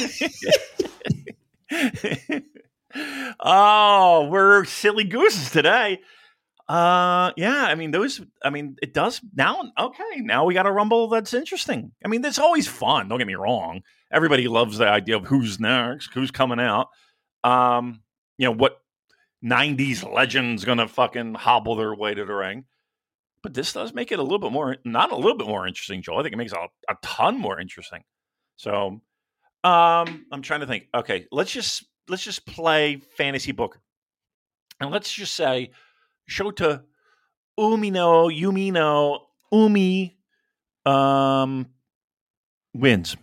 oh, we're silly gooses today. Uh, yeah, I mean, those, I mean, it does now. Okay, now we got a Rumble that's interesting. I mean, it's always fun. Don't get me wrong. Everybody loves the idea of who's next, who's coming out. Um, you know, what nineties legend's going to fucking hobble their way to the ring. But this does make it a little bit more, not a little bit more interesting, Joel. I think it makes it a, a ton more interesting. So, um, I'm trying to think. Okay, let's just, let's just play fantasy booker. And let's just say, Shota Umino Umino Umi um, wins.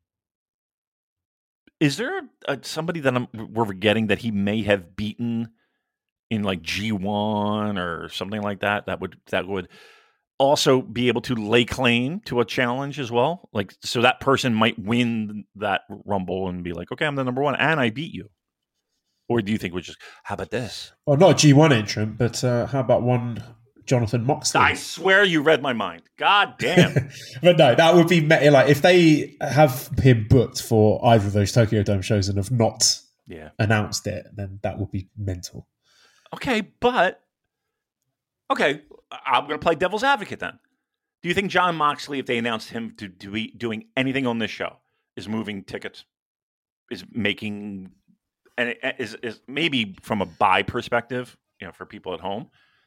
Is there a, somebody that I'm, we're forgetting that he may have beaten in like G one or something like that? That would that would also be able to lay claim to a challenge as well. Like so that person might win that Rumble and be like, okay, I'm the number one and I beat you. Or do you think we're just, how about this? Well, not a G one entrant, but uh, how about one Jonathan Moxley? I swear you read my mind. God damn. But no, that would be like if they have him booked for either of those Tokyo Dome shows and have not yeah. announced it, then that would be mental. Okay, but okay, I'm going to play devil's advocate then. Do you think Jon Moxley, if they announced him to be doing anything on this show, is moving tickets, is making... And it is, is maybe from a buy perspective, you know, for people at home.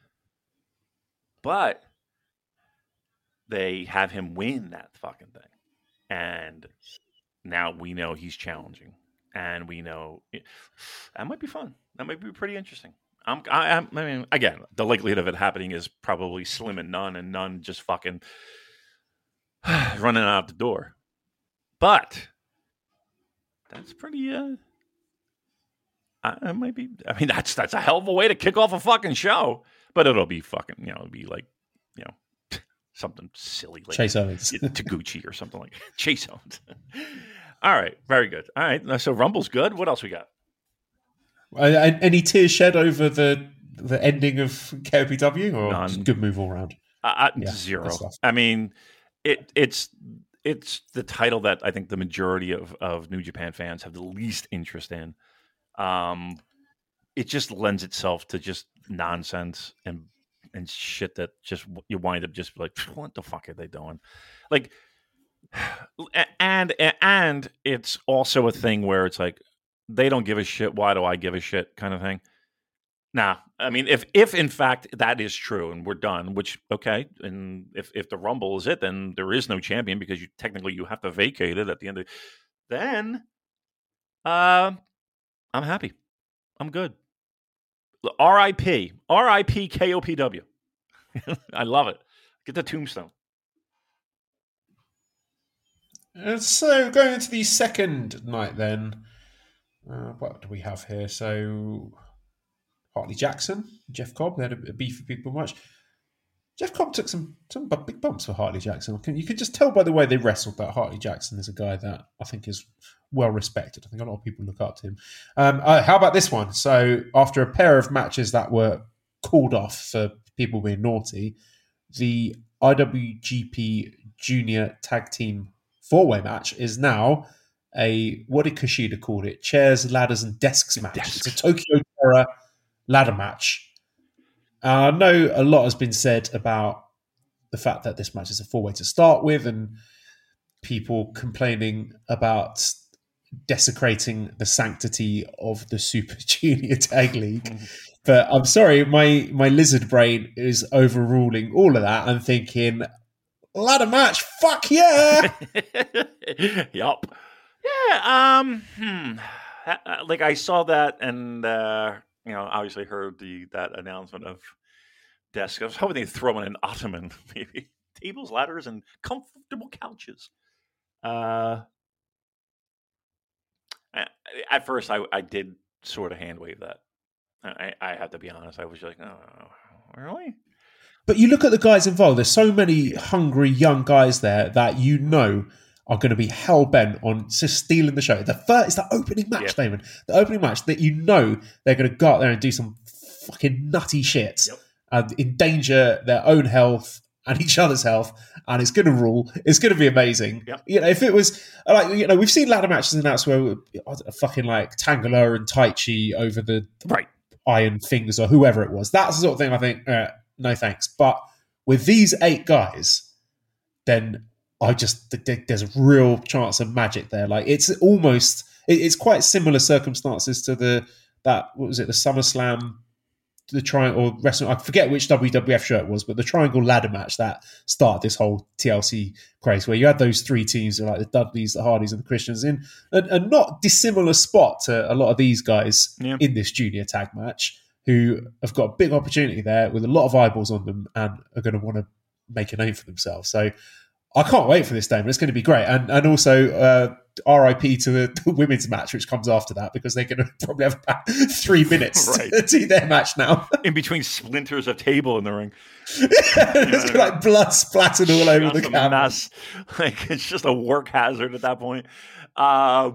But they have him win that fucking thing. And now we know he's challenging. And we know it, that might be fun. That might be pretty interesting. I'm, I, I'm, I mean, again, the likelihood of it happening is probably slim and none, and none just fucking running out the door. But that's pretty... Uh, It might be. I mean, that's that's a hell of a way to kick off a fucking show. But it'll be fucking. You know, it'll be like, you know, something silly like Chase Owens, Taguchi or something like that. Chase Owens. All right, very good. All right, so Rumble's good. What else we got? Uh, any tears shed over the the ending of K O P W, or None. just good move all around? Uh, Yeah, zero. that's I mean, it it's it's the title that I think the majority of of New Japan fans have the least interest in. Um, it just lends itself to just nonsense and and shit that just you wind up just like, what the fuck are they doing? Like And and it's also a thing where it's like they don't give a shit. Why do I give a shit? Kind of thing. Nah, I mean, if if in fact that is true and we're done, which okay, and if if the Rumble is it, then there is no champion because you technically you have to vacate it at the end of. Then, uh, I'm happy. I'm good. R I P R I P K O P W. I love it. Get the tombstone. And so going into the second night then, uh, what do we have here? So Hartley Jackson, Jeff Cobb, they had a, a beef for people much. Jeff Cobb took some some big bumps for Hartley Jackson. You could just tell by the way they wrestled that Hartley Jackson is a guy that I think is well respected. I think a lot of people look up to him. Um, uh, how about this one? So after a pair of matches that were called off for people being naughty, the I W G P Junior Tag Team four-way match is now a, what did Kushida call it? Chairs, ladders, and desks match. Desks. It's a Tokyo Terror ladder match. Uh, I know a lot has been said about the fact that this match is a four-way to start with and people complaining about desecrating the sanctity of the Super Junior Tag League. But I'm sorry, my, my lizard brain is overruling all of that and thinking, ladder match, fuck yeah! Yup. Yeah, um, hmm. Like I saw that and, uh, you know, obviously heard the that announcement of desk. I was hoping they'd throw in an ottoman, maybe. Tables, ladders, and comfortable couches. Uh, at first, I, I did sort of hand wave that. I, I have to be honest. I was like, oh, really? But you look at the guys involved. There's so many hungry young guys there that you know are going to be hell-bent on just stealing the show. The first, it's the opening match, Yep. Damon. The opening match that you know they're going to go out there and do some fucking nutty shit Yep. and endanger their own health and each other's health, and it's going to rule. It's going to be amazing. Yep. You know, if it was like, you know, we've seen ladder matches announced where fucking like Tangela and Taichi over the Right. iron fingers or whoever it was. That's the sort of thing I think, uh, no thanks. But with these eight guys, then I just there's a real chance of magic there. Like it's almost it's quite similar circumstances to the that what was it the SummerSlam, the triangle or wrestling. I forget which W W F show it was, but the triangle ladder match that started this whole T L C craze, where you had those three teams like the Dudleys, the Hardys, and the Christians in a, a not dissimilar spot to a lot of these guys Yeah. in this junior tag match, who have got a big opportunity there with a lot of eyeballs on them and are going to want to make a name for themselves. So I can't wait for this, Damon. It's going to be great. And and also uh, R I P to the, the women's match, which comes after that, because they're going to probably have about three minutes Right. to do their match now. In between splinters of table in the ring. It's got like blood splattered all over the Just a camera. mess. Like it's just a work hazard at that point. Uh,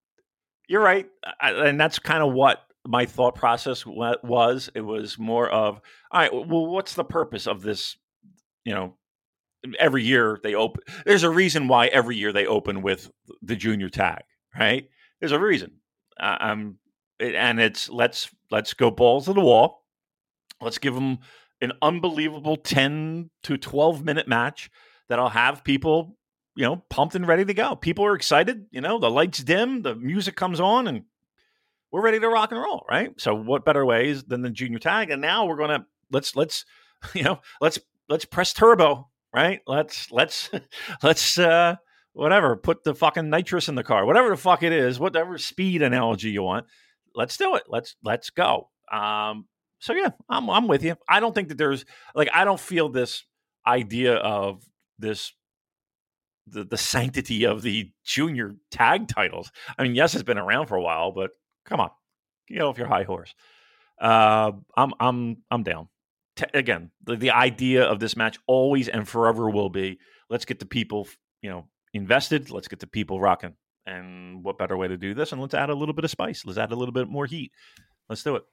you're right, I, and that's kind of what my thought process wa- was. It was more of, all right, well, what's the purpose of this? You know, every year they open. There's a reason why every year they open with the junior tag, right? There's a reason. Uh, um, it, and it's let's let's go balls to the wall. Let's give them an unbelievable ten to twelve minute match that'll have people, you know, pumped and ready to go. People are excited. You know, the lights dim, the music comes on, and we're ready to rock and roll, right? So what better ways than the junior tag? And now we're gonna let's let's you know let's let's press turbo, right? Let's let's let's uh whatever, put the fucking nitrous in the car, whatever the fuck it is, whatever speed analogy you want. Let's do it. Let's let's go. Um, so yeah, I'm I'm with you. I don't think that there's like I don't feel this idea of this the the sanctity of the junior tag titles. I mean, yes, it's been around for a while, but come on, get off your high horse. Uh, I'm I'm I'm down. T- again, the, the idea of this match always and forever will be: let's get the people, you know, invested. Let's get the people rocking. And what better way to do this? And let's add a little bit of spice. Let's add a little bit more heat. Let's do it.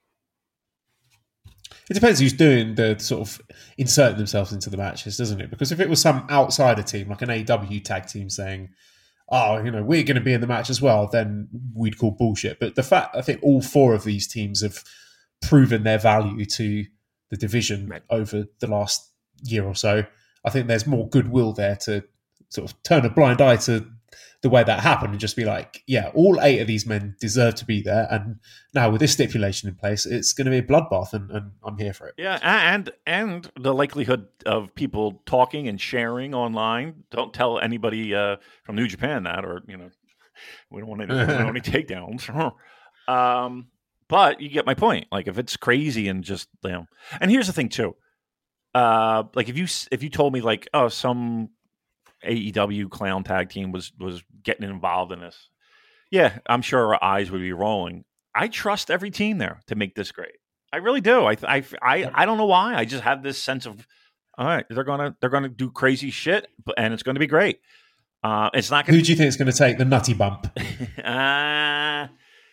It depends who's doing the sort of inserting themselves into the matches, doesn't it? Because if it was some outsider team, like an A E W tag team saying, oh, you know, we're going to be in the match as well, then we'd call bullshit. But the fact, I think all four of these teams have proven their value to the division Right. over the last year or so. I think there's more goodwill there to sort of turn a blind eye to the way that happened and just be like, yeah, all eight of these men deserve to be there. And now with this stipulation in place, it's going to be a bloodbath, and, and I'm here for it. Yeah, and and the likelihood of people talking and sharing online. Don't tell anybody uh, from New Japan that, or, you know, we don't want any, we don't want any takedowns. um, but you get my point. Like, if it's crazy and just, you know, and here's the thing too. Uh, like if you if you told me like, oh, some A E W clown tag team was was getting involved in this, yeah, I'm sure our eyes would be rolling. I trust every team there to make this great. I really do. I I I, I don't know why. I just have this sense of, all right, they're gonna they're gonna do crazy shit, but and it's gonna be great. Uh, it's not gonna. Who do you think is going to take the nutty bump? uh,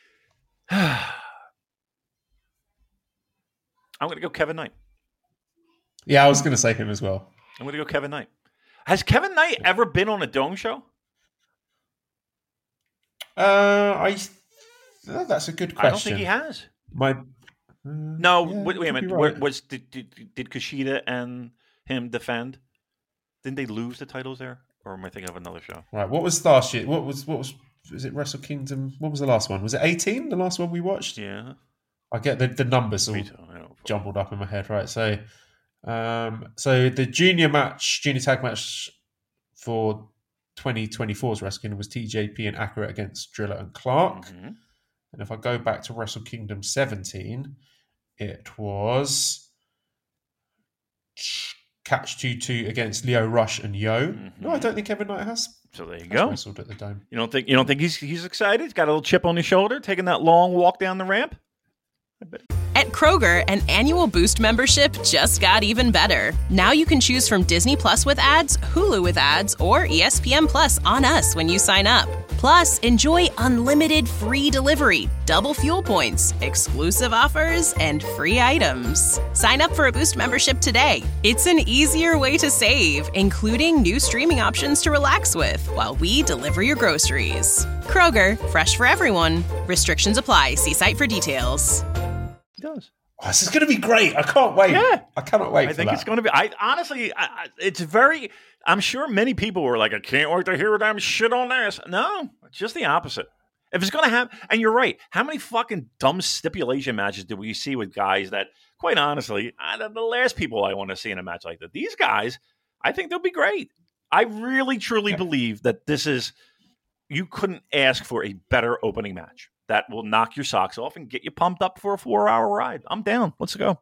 I'm gonna go Kevin Knight. Yeah, I was going to say him as well. I'm gonna go Kevin Knight. Has Kevin Knight ever been on a Dome show? Uh, I. Oh, that's a good question. I don't think he has. My. Uh, no, yeah, wait, wait a minute. right. Was did, did did Kushida and him defend? Didn't they lose the titles there, or am I thinking of another show? Right. What was last year? What was what was? Was it Wrestle Kingdom? What was the last one? Was it eighteen? The last one we watched? Yeah. I get the, the numbers all jumbled up in my head. Right. So. Um, so the junior match, junior tag match for twenty twenty-four's Wrestle Kingdom was T J P and Akira against Driller and Clark. Mm-hmm. And if I go back to Wrestle Kingdom seventeen, it was Catch two two against Leo Rush and Yo. Mm-hmm. No, I don't think Kevin Knight has. So there you has go. Wrestled at the Dome. You don't think you don't think he's he's excited? He's got a little chip on his shoulder, taking that long walk down the ramp. I bet. At Kroger, an annual Boost membership just got even better. Now you can choose from Disney Plus with ads, Hulu with ads, or E S P N Plus on us when you sign up. Plus, enjoy unlimited free delivery, double fuel points, exclusive offers, and free items. Sign up for a Boost membership today. It's an easier way to save, including new streaming options to relax with while we deliver your groceries. Kroger, fresh for everyone. Restrictions apply. See site for details. He does. Oh, this is going to be great. I can't wait. Yeah. I cannot wait I for think that. it's going to be. I honestly, I, I, it's very. I'm sure many people were like, I can't wait to hear them shit on this. No, it's just the opposite. If it's going to have, and you're right, how many fucking dumb stipulation matches do we see with guys that, quite honestly, are the last people I want to see in a match like that? These guys, I think they'll be great. I really, truly yeah. believe that this is, you couldn't ask for a better opening match that will knock your socks off and get you pumped up for a four-hour ride. I'm down. Let's go.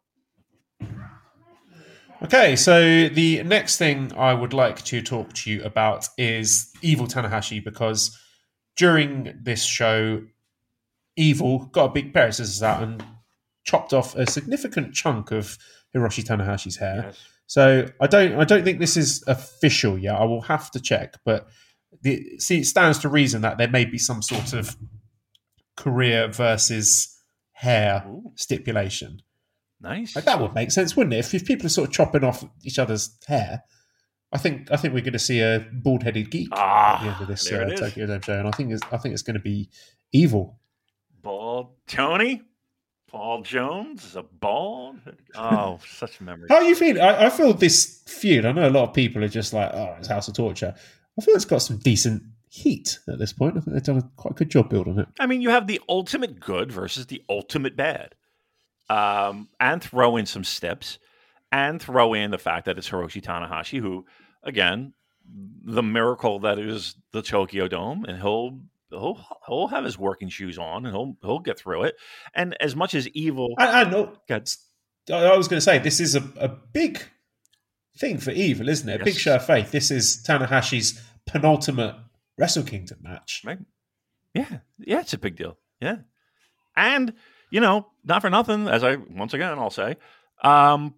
Okay, so the next thing I would like to talk to you about is Evil Tanahashi, because during this show, Evil got a big pair of scissors out and chopped off a significant chunk of Hiroshi Tanahashi's hair. Yes. So I don't, I don't think this is official yet. I will have to check, but the, see, it stands to reason that there may be some sort of career versus hair Ooh. stipulation. Nice. Like, that would make sense, wouldn't it? If, if people are sort of chopping off each other's hair, I think I think we're going to see a bald-headed geek ah, at the end of this uh, Tokyo Dome show, and I think it's, I think it's going to be Evil. Bald Tony, Paul Jones is a bald. Oh, such memory. How are you feeling? I, I feel this feud. I know a lot of people are just like, oh, it's House of Torture. I feel it's got some decent heat at this point. I think they've done a quite good job building it. I mean, you have the ultimate good versus the ultimate bad. Um, and throw in some steps, and throw in the fact that it's Hiroshi Tanahashi, who, again, the miracle that is the Tokyo Dome, and he'll he'll he'll have his working shoes on, and he'll he'll get through it. And as much as Evil, I, I know. I was going to say this is a, a big thing for Evil, isn't it? A yes. big show of faith. This is Tanahashi's penultimate Wrestle Kingdom match. Right? Yeah, yeah, it's a big deal. Yeah, and. You know, not for nothing, as I, once again, I'll say, um,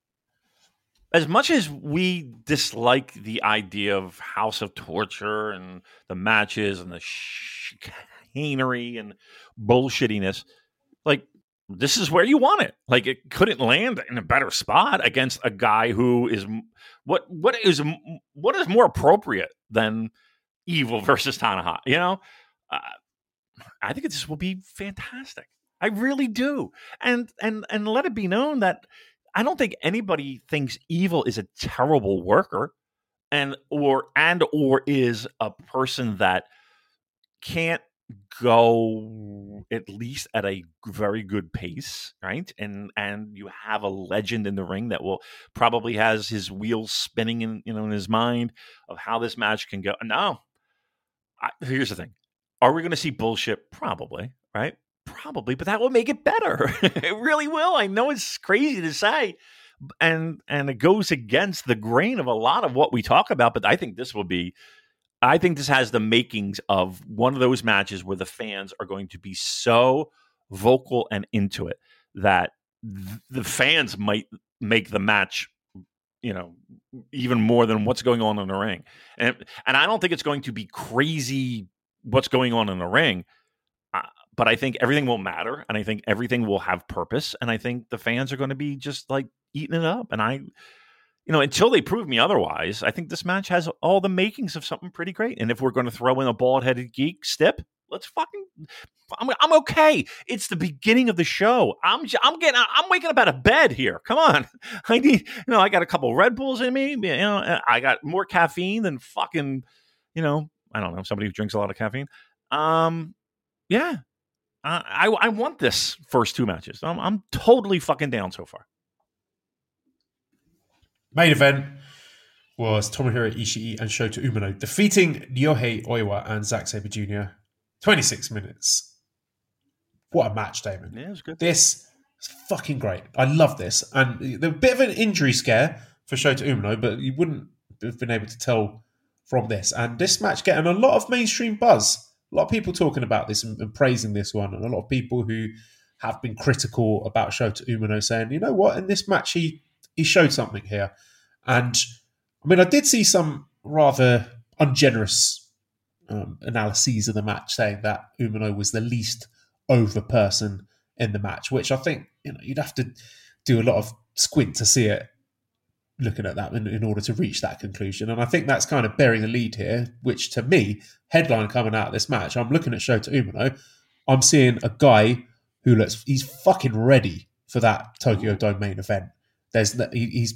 as much as we dislike the idea of House of Torture and the matches and the chicanery and bullshittiness, like, this is where you want it. Like, it couldn't land in a better spot against a guy who is, what what is what is more appropriate than Evil versus Tanahashi, you know? Uh, I think this will be fantastic. I really do. And and and let it be known that I don't think anybody thinks Evil is a terrible worker. and or and or is a person that can't go at least at a very good pace, right? And and you have a legend in the ring that will probably has his wheels spinning in you know in his mind of how this match can go. No, I, here's the thing: are we going to see bullshit? Probably, right? Probably, but that will make it better. It really will. I know it's crazy to say, and and it goes against the grain of a lot of what we talk about. But I think this will be. I think this has the makings of one of those matches where the fans are going to be so vocal and into it that th- the fans might make the match, you know, even more than what's going on in the ring. And and I don't think it's going to be crazy what's going on in the ring, uh, but I think everything will matter, and I think everything will have purpose, and I think the fans are going to be just like eating it up. And I. You know, until they prove me otherwise, I think this match has all the makings of something pretty great. And if we're going to throw in a bald-headed geek stip, let's fucking. I'm, I'm okay. It's the beginning of the show. I'm I'm getting. I'm waking up out of bed here. Come on. I need. You know, I got a couple Red Bulls in me. You know, I got more caffeine than fucking. You know, I don't know. Somebody who drinks a lot of caffeine. Um, yeah. Uh, I I want this first two matches. I'm I'm totally fucking down so far. Main event was Tomohiro Ishii and Shota Umino defeating Ryohei Oiwa and Zack Sabre Junior twenty-six minutes. What a match, Damon. Yeah, it was good. This is fucking great. I love this. And there was a bit of an injury scare for Shota Umino, but you wouldn't have been able to tell from this. And this match getting a lot of mainstream buzz. A lot of people talking about this and, and praising this one. And a lot of people who have been critical about Shota Umino saying, you know what, in this match he He showed something here. And, I mean, I did see some rather ungenerous um, analyses of the match saying that Umino was the least over person in the match, which I think, you know, you'd have to do a lot of squint to see it looking at that in, in order to reach that conclusion. And I think that's kind of bearing the lead here, which to me, headline coming out of this match, I'm looking at Shota Umino, I'm seeing a guy who looks, he's fucking ready for that Tokyo Dome main event. There's he, he's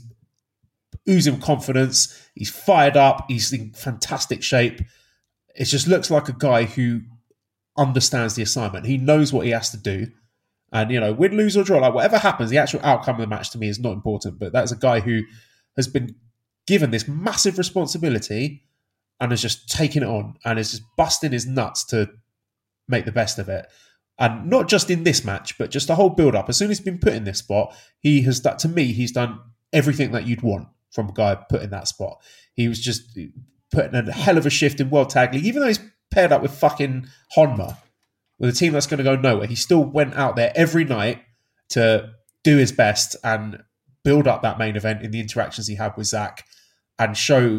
oozing confidence. He's fired up. He's in fantastic shape. It just looks like a guy who understands the assignment. He knows what he has to do. And, you know, win, lose or draw, like whatever happens, the actual outcome of the match to me is not important. But that's a guy who has been given this massive responsibility and has just taken it on and is just busting his nuts to make the best of it. And not just in this match, but just the whole build-up. As soon as he's been put in this spot, he has done, to me, he's done everything that you'd want from a guy put in that spot. He was just putting a hell of a shift in World Tag League. Even though he's paired up with fucking Honma, with a team that's going to go nowhere, he still went out there every night to do his best and build up that main event in the interactions he had with Zack and show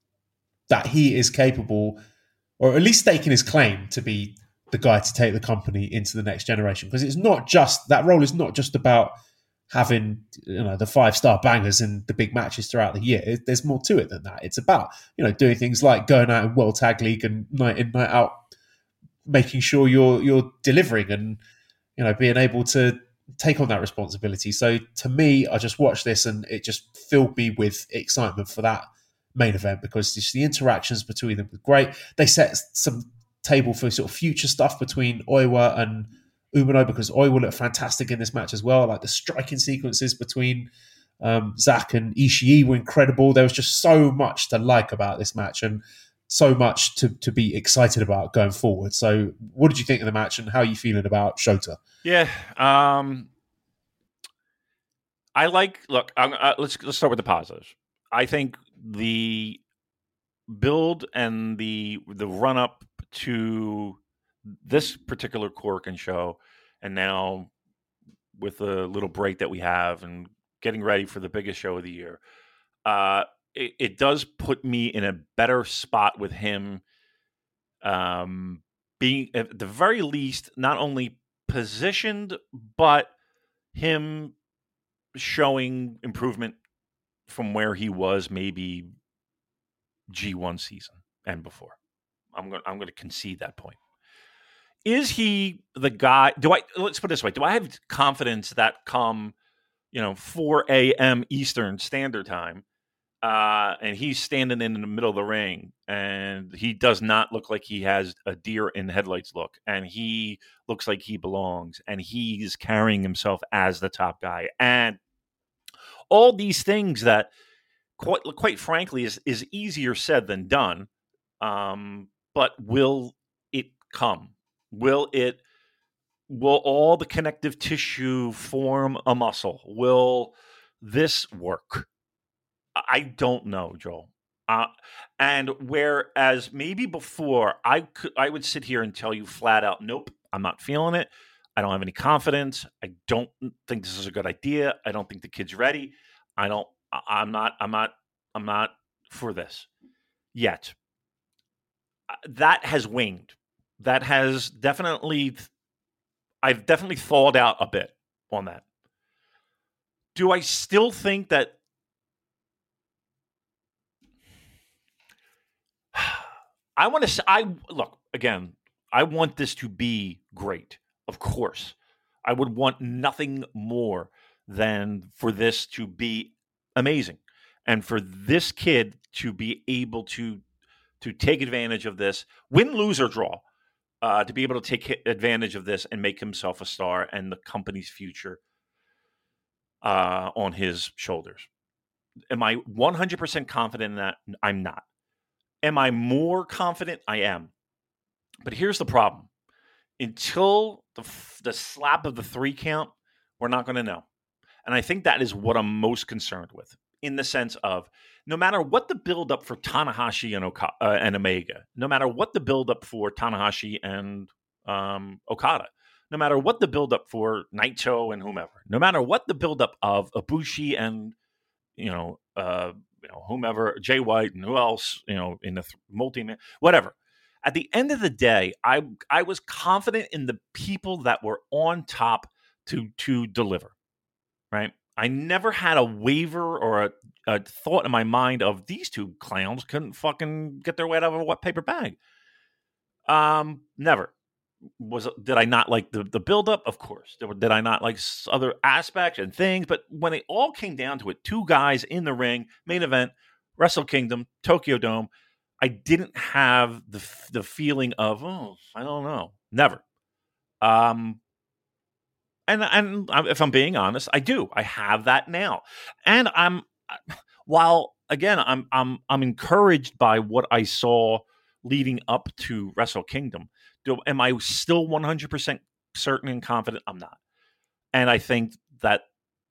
that he is capable, or at least staking his claim to be the guy to take the company into the next generation. Because it's not just, that role is not just about having, you know, the five-star bangers in the big matches throughout the year. There's more to it than that. It's about, you know, doing things like going out in World Tag League and night in, night out, making sure you're you're delivering and, you know, being able to take on that responsibility. So to me, I just watched this and it just filled me with excitement for that main event because just the interactions between them were great. They set some table for sort of future stuff between Oiwa and Umino because Oiwa looked fantastic in this match as well. Like the striking sequences between um, Zack and Ishii were incredible. There was just so much to like about this match and so much to, to be excited about going forward. So what did you think of the match and how are you feeling about Shota? Yeah. Um, I like, look, I'm, uh, let's, let's start with the positives. I think the build and the the run up to this particular Korakuen show, and now with the little break that we have and getting ready for the biggest show of the year, uh, it, it does put me in a better spot with him um, being, at the very least, not only positioned, but him showing improvement from where he was maybe G one season and before. I'm going I'm going to concede that point. Is he the guy? Do I, let's put it this way. Do I have confidence that come, you know, four a.m. Eastern Standard Time, Uh, and he's standing in the middle of the ring, and he does not look like he has a deer in headlights look, and he looks like he belongs, and he's carrying himself as the top guy, and all these things that, quite quite frankly, is is easier said than done. Um, but will it come? Will it? Will all the connective tissue form a muscle? Will this work? I don't know, Joel. Uh, and whereas maybe before I could, I would sit here and tell you flat out, nope, I'm not feeling it. I don't have any confidence. I don't think this is a good idea. I don't think the kid's ready. I don't. I'm not. I'm not. I'm not for this yet. That has waned. That has definitely. I've definitely thawed out a bit on that. Do I still think that? I want to say, I look again, I want this to be great. Of course. I would want nothing more than for this to be amazing. And for this kid to be able to to take advantage of this, win, lose, or draw, uh, to be able to take advantage of this and make himself a star and the company's future uh, on his shoulders. Am I one hundred percent confident in that? I'm not. Am I more confident? I am. But here's the problem. Until the, the slap of the three count, we're not going to know. And I think that is what I'm most concerned with, in the sense of no matter what the buildup for Tanahashi and, Oka- uh, and Omega, no matter what the buildup for Tanahashi and um, Okada, no matter what the buildup for Naito and whomever, no matter what the buildup of Ibushi and, you know, uh, you know, whomever, Jay White and who else, you know, in the th- multi-man, whatever. At the end of the day, I I was confident in the people that were on top to to deliver, right? I never had a waver or a, a thought in my mind of these two clowns couldn't fucking get their way out of a wet paper bag. Um, never. Was did I not like the the buildup? Of course. Did I not like other aspects and things? But when it all came down to it, two guys in the ring, main event, Wrestle Kingdom, Tokyo Dome, I didn't have the the feeling of, oh, I don't know, never. Um, and and if I'm being honest, I do. I have that now, and I'm while again, I'm I'm I'm encouraged by what I saw leading up to Wrestle Kingdom. Do, am I still one hundred percent certain and confident? I'm not. And I think that,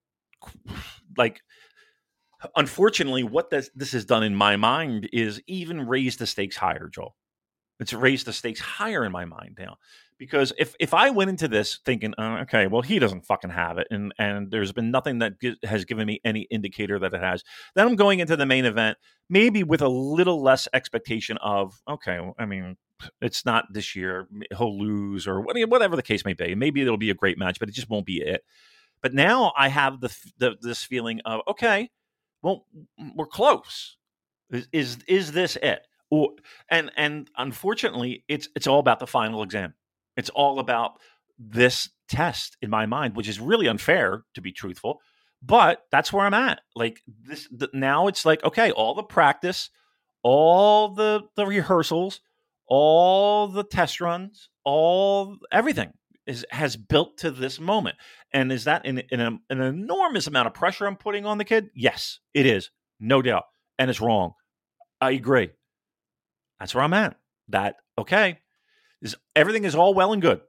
like, unfortunately, what this, this has done in my mind is even raise the stakes higher, Joel. It's raised the stakes higher in my mind now. Because if, if I went into this thinking, uh, okay, well, he doesn't fucking have it, and, and there's been nothing that g- has given me any indicator that it has, then I'm going into the main event maybe with a little less expectation of, okay, well, I mean, it's not this year, he'll lose, or whatever the case may be. Maybe it'll be a great match, but it just won't be it. But now I have the, the this feeling of, okay, well, we're close. Is is, is this it? Or, and and unfortunately, it's it's all about the final exam. It's all about this test in my mind, which is really unfair, to be truthful. But that's where I'm at. Like this the, now, it's like, okay, all the practice, all the the rehearsals, all the test runs, all everything is has built to this moment. And is that in, in a, an enormous amount of pressure I'm putting on the kid? Yes, it is, no doubt, and it's wrong. I agree. That's where I'm at. That okay. Is everything is all well and good.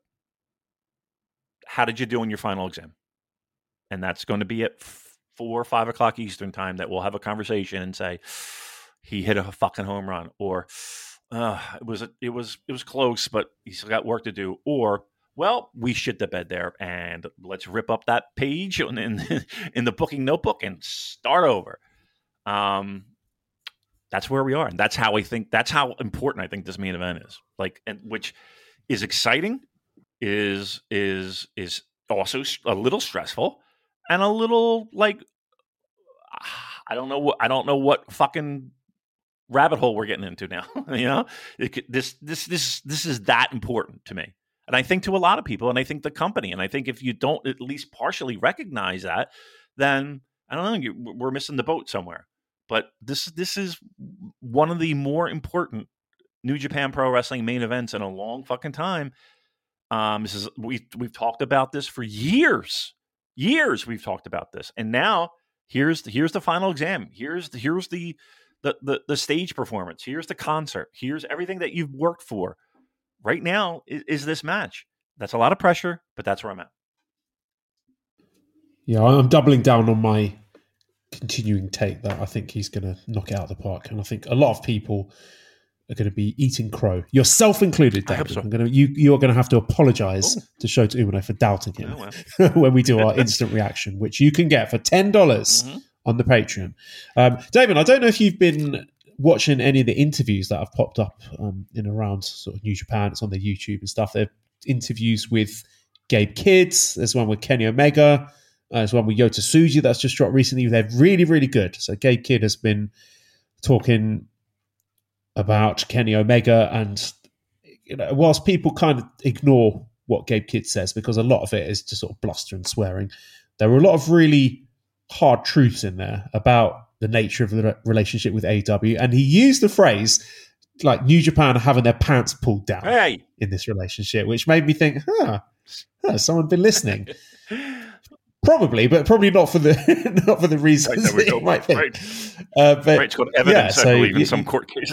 How did you do in your final exam? And that's going to be at four or five o'clock Eastern time that we'll have a conversation and say he hit a fucking home run, or uh, it was it was it was close, but he's got work to do, or well, we shit the bed there, and let's rip up that page in in, in the booking notebook and start over. Um. That's where we are. And that's how I think, that's how important I think this main event is. Like, and which is exciting, is, is, is also a little stressful and a little like, I don't know what, I don't know what fucking rabbit hole we're getting into now. You know, it could, this, this, this, this is that important to me. And I think to a lot of people, and I think the company, and I think if you don't at least partially recognize that, then I don't know, you, we're missing the boat somewhere. but this this is one of the more important New Japan Pro Wrestling main events in a long fucking time. Um, this is we we've talked about this for years, years. We've talked about this, and now here's the, here's the final exam. Here's the, here's the, the the the stage performance. Here's the concert. Here's everything that you've worked for. Right now is, is this match. That's a lot of pressure, but that's where I'm at. Yeah, I'm doubling down on my continuing take that I think he's going to knock it out of the park, and I think a lot of people are going to be eating crow, yourself included, David. I hope so. I'm going to, you, you are going to have to apologise to Shota Umino for doubting him oh, well. when we do our instant reaction, which you can get for ten dollars mm-hmm. on the Patreon. Um, David, I don't know if you've been watching any of the interviews that have popped up um, in and around sort of New Japan. It's on their YouTube and stuff. They're interviews with Gabe Kidd. There's one with Kenny Omega. Uh, there's one with Yota Tsuji that's just dropped recently. They're really, really good. So Gabe Kidd has been talking about Kenny Omega, and you know, whilst people kind of ignore what Gabe Kidd says because a lot of it is just sort of bluster and swearing, there were a lot of really hard truths in there about the nature of the relationship with A E W, and he used the phrase like New Japan are having their pants pulled down hey. in this relationship, which made me think, huh, huh someone been listening. Probably, but probably not for the not for the reasons right, that you might think. Right. Uh, but, right, it's got evidence, yeah, I so believe, you, in some court cases.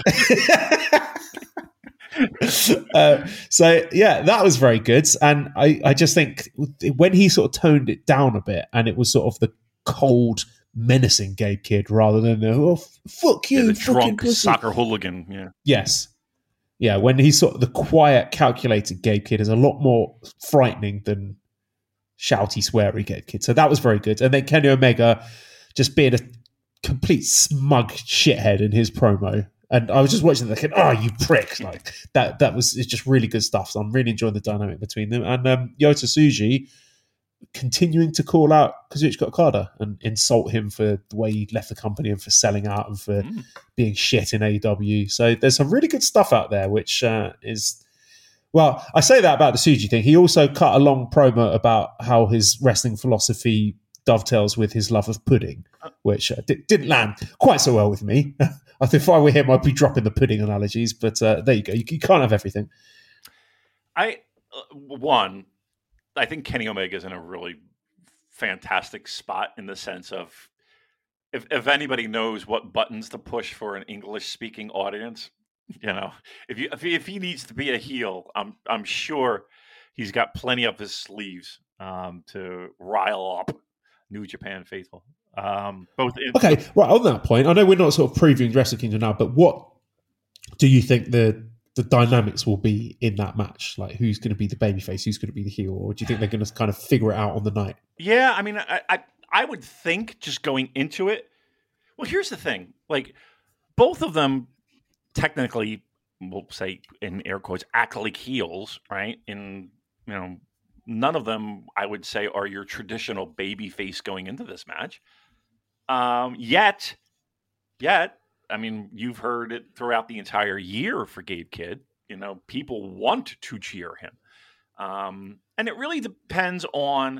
uh, so, yeah, that was very good. And I, I just think when he sort of toned it down a bit, and it was sort of the cold, menacing Gabe Kidd rather than the, oh, fuck you, yeah, the drunk pussy. Soccer hooligan. Yeah. Yes. Yeah, when he's sort of the quiet, calculated Gabe Kidd is a lot more frightening than shouty, sweary Gabe Kidd. So that was very good. And then Kenny Omega just being a complete smug shithead in his promo. And I was just watching that, thinking, oh, you pricks. Like, that that was it's just really good stuff. So I'm really enjoying the dynamic between them. And um, Yota Tsuji continuing to call out Kazuchika Okada and insult him for the way he left the company and for selling out and for mm. being shit in A E W. So there's some really good stuff out there, which uh, is... Well, I say that about the Tsuji thing. He also cut a long promo about how his wrestling philosophy dovetails with his love of pudding, which uh, d- didn't land quite so well with me. I think if I were him, I'd be dropping the pudding analogies, but uh, there you go. You, you can't have everything. I, uh, one, I think Kenny Omega is in a really fantastic spot in the sense of if, if anybody knows what buttons to push for an English-speaking audience, you know, if you if he, if he needs to be a heel, I'm I'm sure he's got plenty up his sleeves um, to rile up New Japan faithful. Um, both in- okay, right on that point. I know we're not sort of previewing Wrestle Kingdom now, but what do you think the the dynamics will be in that match? Like, who's going to be the babyface? Who's going to be the heel? Or do you think they're going to kind of figure it out on the night? Yeah, I mean, I I, I would think just going into it. Well, here's the thing: like both of them. Technically, we'll say in air quotes, act like heels, right? And, you know, none of them, I would say, are your traditional baby face going into this match. Um, yet, yet, I mean, you've heard it throughout the entire year for Gabe Kidd. You know, people want to cheer him. Um, and it really depends on...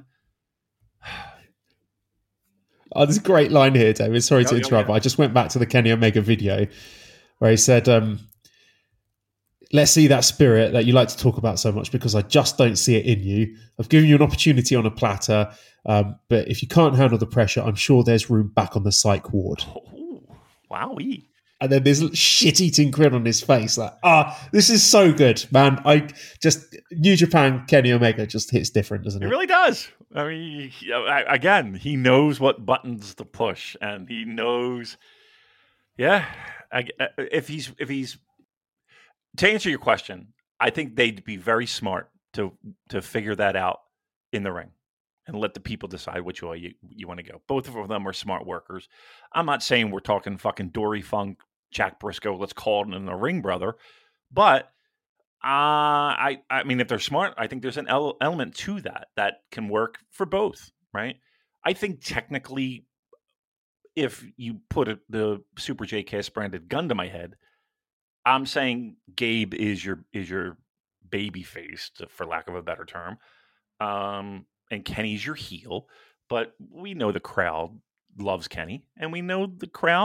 Oh, there's a great line here, David. Sorry oh, to interrupt, yeah. but I just went back to the Kenny Omega video where he said, um, let's see that spirit that you like to talk about so much because I just don't see it in you. I've given you an opportunity on a platter, um, but if you can't handle the pressure, I'm sure there's room back on the psych ward. Oh, wowee. And then there's a shit-eating grin on his face. Like, ah, oh, this is so good, man. I just, New Japan, Kenny Omega just hits different, doesn't it? It really does. I mean, again, he knows what buttons to push and he knows, yeah, if he's, if he's, to answer your question, I think they'd be very smart to, to figure that out in the ring and let the people decide which way you, you want to go. Both of them are smart workers. I'm not saying we're talking fucking Dory Funk, Jack Briscoe, let's call it in the ring, brother. But uh, I, I mean, if they're smart, I think there's an ele- element to that that can work for both, right? I think technically, if you put a, the Super J K S branded gun to my head, I'm saying Gabe is your is your baby face, for lack of a better term, um, and Kenny's your heel. But we know the crowd loves Kenny, and we know the crowd,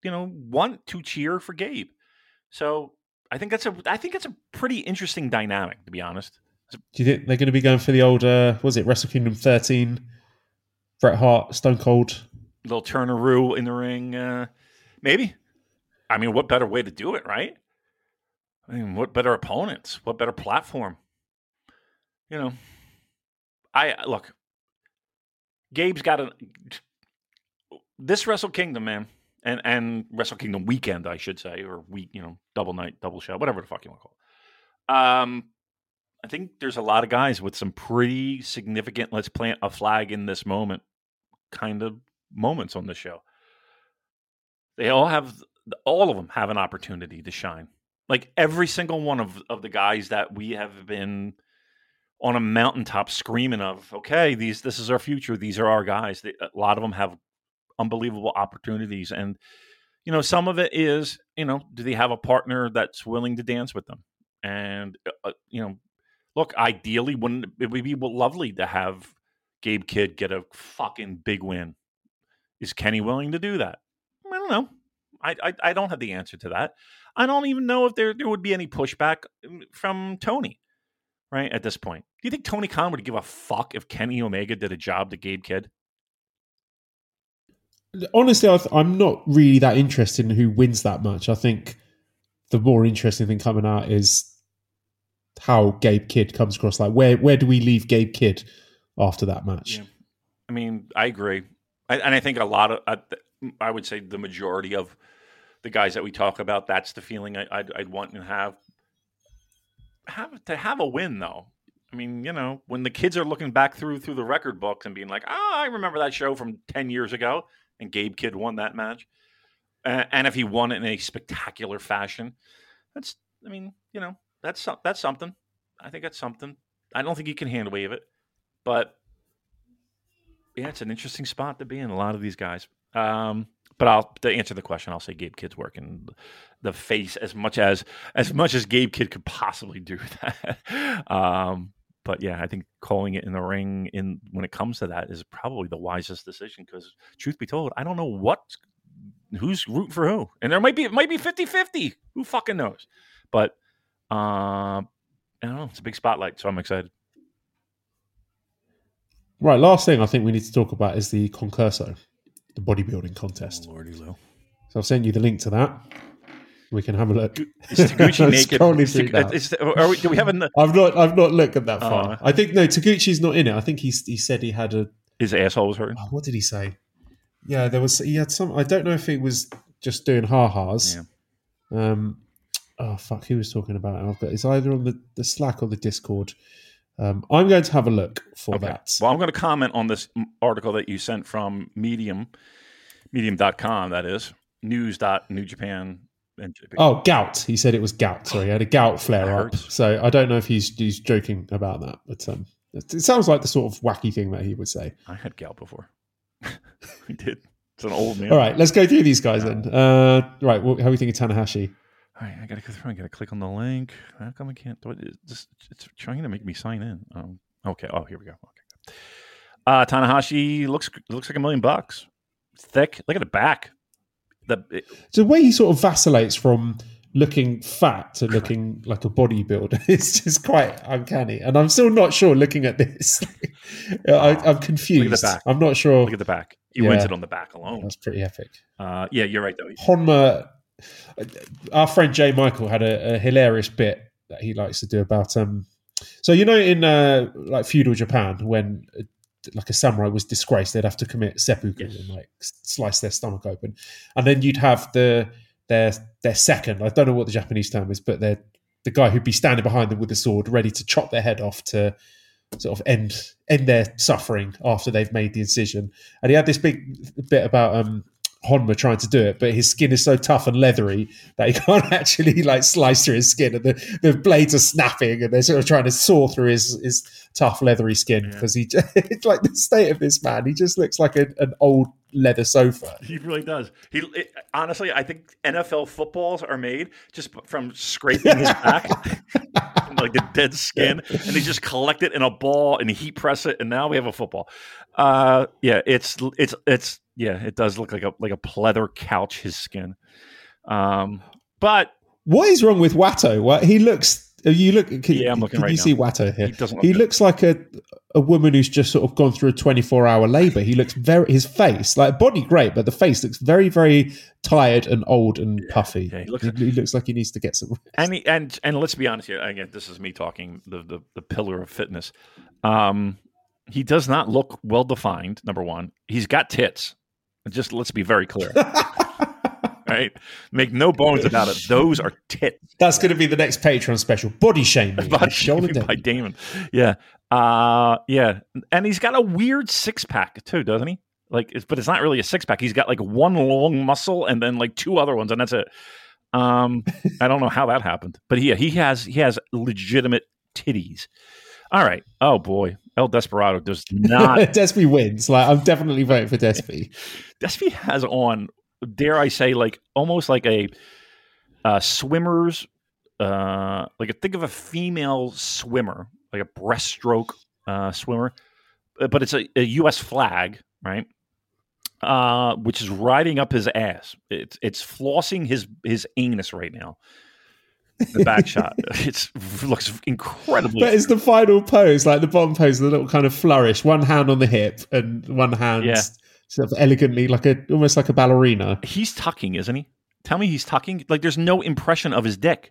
you know, want to cheer for Gabe. So I think that's a I think it's a pretty interesting dynamic, to be honest. Do you think they're going to be going for the old, uh, was it Wrestle Kingdom thirteen, Bret Hart, Stone Cold? Little Turneroo in the ring, uh, maybe. I mean, what better way to do it, right? I mean, what better opponents? What better platform? You know, I look. Gabe's got a this Wrestle Kingdom, man, and and Wrestle Kingdom weekend, I should say, or week, you know, double night, double show, whatever the fuck you want to call it. Um, I think there's a lot of guys with some pretty significant, let's plant a flag in this moment kind of moments on the show. They all have, all of them have an opportunity to shine. Like every single one of, of the guys that we have been on a mountaintop screaming of, okay, these this is our future. These are our guys. They, a lot of them have unbelievable opportunities. And, you know, some of it is, you know, do they have a partner that's willing to dance with them? And, uh, you know, look, ideally, wouldn't it would be lovely to have Gabe Kidd get a fucking big win. Is Kenny willing to do that? I don't know. I, I, I don't have the answer to that. I don't even know if there, there would be any pushback from Tony, right, at this point. Do you think Tony Khan would give a fuck if Kenny Omega did a job to Gabe Kidd? Honestly, I th- I'm not really that interested in who wins that match. I think the more interesting thing coming out is how Gabe Kidd comes across. Like, where where do we leave Gabe Kidd after that match? Yeah. I mean, I agree. I, and I think a lot of, I, I would say the majority of the guys that we talk about, that's the feeling I, I'd, I'd want to have. Have to have a win, though. I mean, you know, when the kids are looking back through through the record books and being like, oh, I remember that show from ten years ago, and Gabe Kidd won that match. Uh, and if he won it in a spectacular fashion, that's, I mean, you know, that's that's something. I think that's something. I don't think you can hand wave it, but yeah, it's an interesting spot to be in. A lot of these guys. Um, but I'll to answer the question, I'll say Gabe Kidd's working the face as much as as much as Gabe Kidd could possibly do that. um, but yeah, I think calling it in the ring in when it comes to that is probably the wisest decision because, truth be told, I don't know what who's rooting for who, and there might be it might be fifty-fifty. Who fucking knows? But uh, I don't know. It's a big spotlight, so I'm excited. Right, last thing I think we need to talk about is the Concurso, the bodybuilding contest. Oh, Lordy Lou. So I've sent you the link to that. We can have a look. Is Taguchi naked? Is Tagu- is, are we, do we have an? I've not. I've not looked at that far. Uh, I think no. Taguchi's not in it. I think he's. He said he had a. His asshole was hurting. Oh, what did he say? Yeah, there was. He had some. I don't know if he was just doing ha-has. Yeah. Um. Oh fuck! Who was talking about it? I've got. It's either on the, the Slack or the Discord. Um, I'm going to have a look for okay. that. Well, I'm going to comment on this article that you sent from Medium, medium dot com, that is, news dot new japan. Oh, gout. He said it was gout. Sorry, he had a gout flare-up. So I don't know if he's he's joking about that. But um, it, it sounds like the sort of wacky thing that he would say. I had gout before. I did. It's an old man. All right, let's go through these guys yeah. then. Uh, right, well, how are we thinking Tanahashi? All right, I gotta go through. I gotta click on the link. How come I can't do it? It's, just, it's trying to make me sign in. Um, okay. Oh, here we go. Okay. Uh, Tanahashi looks looks like a million bucks. Thick. Look at the back. The it, so the way he sort of vacillates from looking fat to looking like a bodybuilder is just quite uncanny. And I'm still not sure. Looking at this, I, I'm confused. Look at the back. I'm not sure. Look at the back. He yeah. wins it on the back alone. That's pretty epic. Uh, yeah, you're right though. Honma. Our friend Jay Michael had a, a hilarious bit that he likes to do about um so you know in uh, like feudal Japan when uh, like a samurai was disgraced, they'd have to commit seppuku yes. and like slice their stomach open, and then you'd have the their their second, I don't know what the Japanese term is, but they're the guy who'd be standing behind them with a sword ready to chop their head off to sort of end end their suffering after they've made the incision. And he had this big bit about um Honma trying to do it, but his skin is so tough and leathery that he can't actually like slice through his skin, and the, the blades are snapping and they're sort of trying to saw through his, his tough leathery skin because yeah. he it's like the state of this man, he just looks like a, an old leather sofa. He really does. He it, honestly, I think N F L footballs are made just from scraping his back like the dead skin, yeah. and they just collect it in a ball and heat press it, and now we have a football. Uh, yeah, it's it's it's Yeah, it does look like a like a pleather couch. His skin, um, but what is wrong with Watto? What he looks. You look. Can, yeah, I'm looking can right you now. see Watto here? He doesn't. Look he good. looks like a a woman who's just sort of gone through a twenty-four hour labor. He looks very. His face, like body, great, but the face looks very, very tired and old and yeah, puffy. Yeah, he looks. He, he looks like he needs to get some. Rest. And he, and and let's be honest here. Again, this is me talking the the, the pillar of fitness. Um, he does not look well defined. Number one, he's got tits. Just let's be very clear. Right? Make no bones about it. Those are tits. That's going to be the next Patreon special. Body shaming. Body shaming by Damon. Yeah. Uh, yeah. And he's got a weird six pack too, doesn't he? Like, it's, but it's not really a six pack. He's got like one long muscle and then like two other ones, and that's it. Um, I don't know how that happened, but yeah, he has he has legitimate titties. All right. Oh boy, El Desperado does not. Despy wins. Like, I'm definitely voting for Despy. Despy has on, dare I say, like almost like a uh, swimmer's, uh, like a, think of a female swimmer, like a breaststroke uh, swimmer, but it's a, a U S flag, right? Uh, which is riding up his ass. It's it's flossing his his anus right now. The back shot. It's it looks incredibly. But it's the final pose, like the bottom pose, the little kind of flourish, one hand on the hip and one hand Yeah. sort of elegantly, like a almost like a ballerina. He's tucking, isn't he? Tell me he's tucking. Like there's no impression of his dick.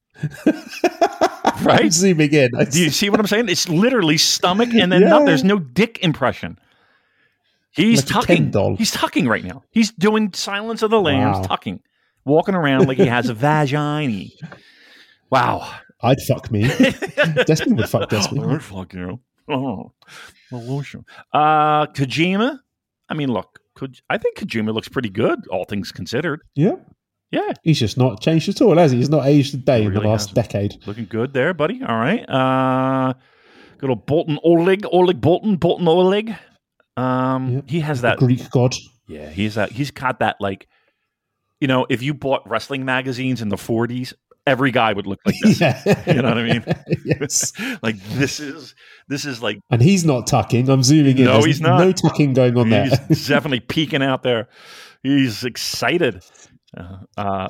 I'm Right? zooming in. Do you see what I'm saying? It's literally stomach and then Yeah. no, there's no dick impression. He's Like a Ken tucking. doll. He's tucking right now. He's doing Silence of the Lambs, Wow. tucking, walking around like he has a vagina. Wow. I'd fuck me. Despy would fuck I Despy. would fuck you. Oh, Lelouch. Uh, Kojima. I mean, look, Koj- I think Kojima looks pretty good, all things considered. Yeah. Yeah, He's just not changed at all, has he? He's not aged a day in the Really last hasn't. decade. looking good there, buddy. All right. Uh, good old Bolton Oleg, Oleg Bolton, Bolton Oleg. Um, Yep. he has The that. Greek god. Yeah, he's that. He's got that. Like, you know, if you bought wrestling magazines in the forties, every guy would look like this. Yeah. You know what I mean? Yes. Like this is this is like And he's not tucking. I'm zooming in. No, There's he's not. No tucking going on there. he's definitely peeking out there. He's excited. Uh, uh,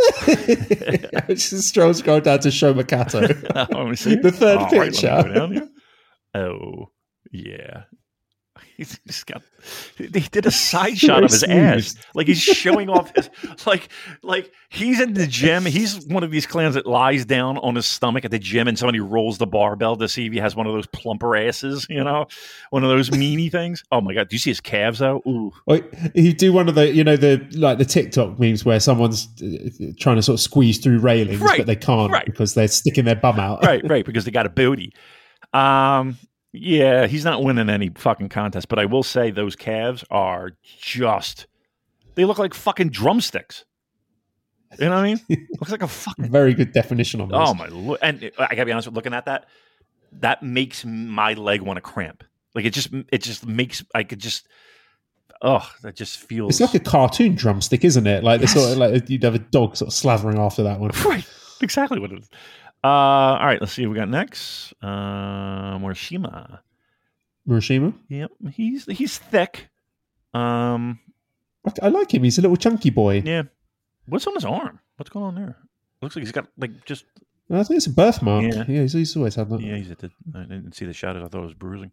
Just scroll, scroll down to Show Makato. let me see. The third All right, let me picture. go down here. Oh, yeah. He's just got. They did a side shot of his Very ass, smooth. like he's showing off his, like, like he's in the gym. He's one of these clowns that lies down on his stomach at the gym, and somebody rolls the barbell to see if he has one of those plumper asses, you know, one of those meanie things. Oh my god! Do you see his calves though? Ooh, Wait, you do one of the, you know, the like the TikTok memes where someone's uh, trying to sort of squeeze through railings, Right, but they can't right. because they're sticking their bum out. right, right, because they got a booty. Um, yeah, he's not winning any fucking contest, but I will say those calves are just—they look like fucking drumsticks. You know what I mean? Looks like a fucking. Very good definition on this. Oh my lord! And I gotta be honest with looking at that, that makes my leg want to cramp. Like it just, it just makes I could just. Oh, that just feels. It's like a cartoon drumstick, isn't it? Like Yes. the sort of like you'd have a dog sort of slavering after that one. Right. Exactly what it is. Uh, all right, let's see what we got next. Uh, Morishima. Murashima. Yep, he's he's thick. Um, I, I like him. He's a little chunky boy. yeah. What's on his arm? What's going on there? Looks like he's got like just. I think it's a birthmark. Yeah. Yeah, he's, he's always had that. Yeah, he's at the. I didn't see the shadows. I thought it was bruising.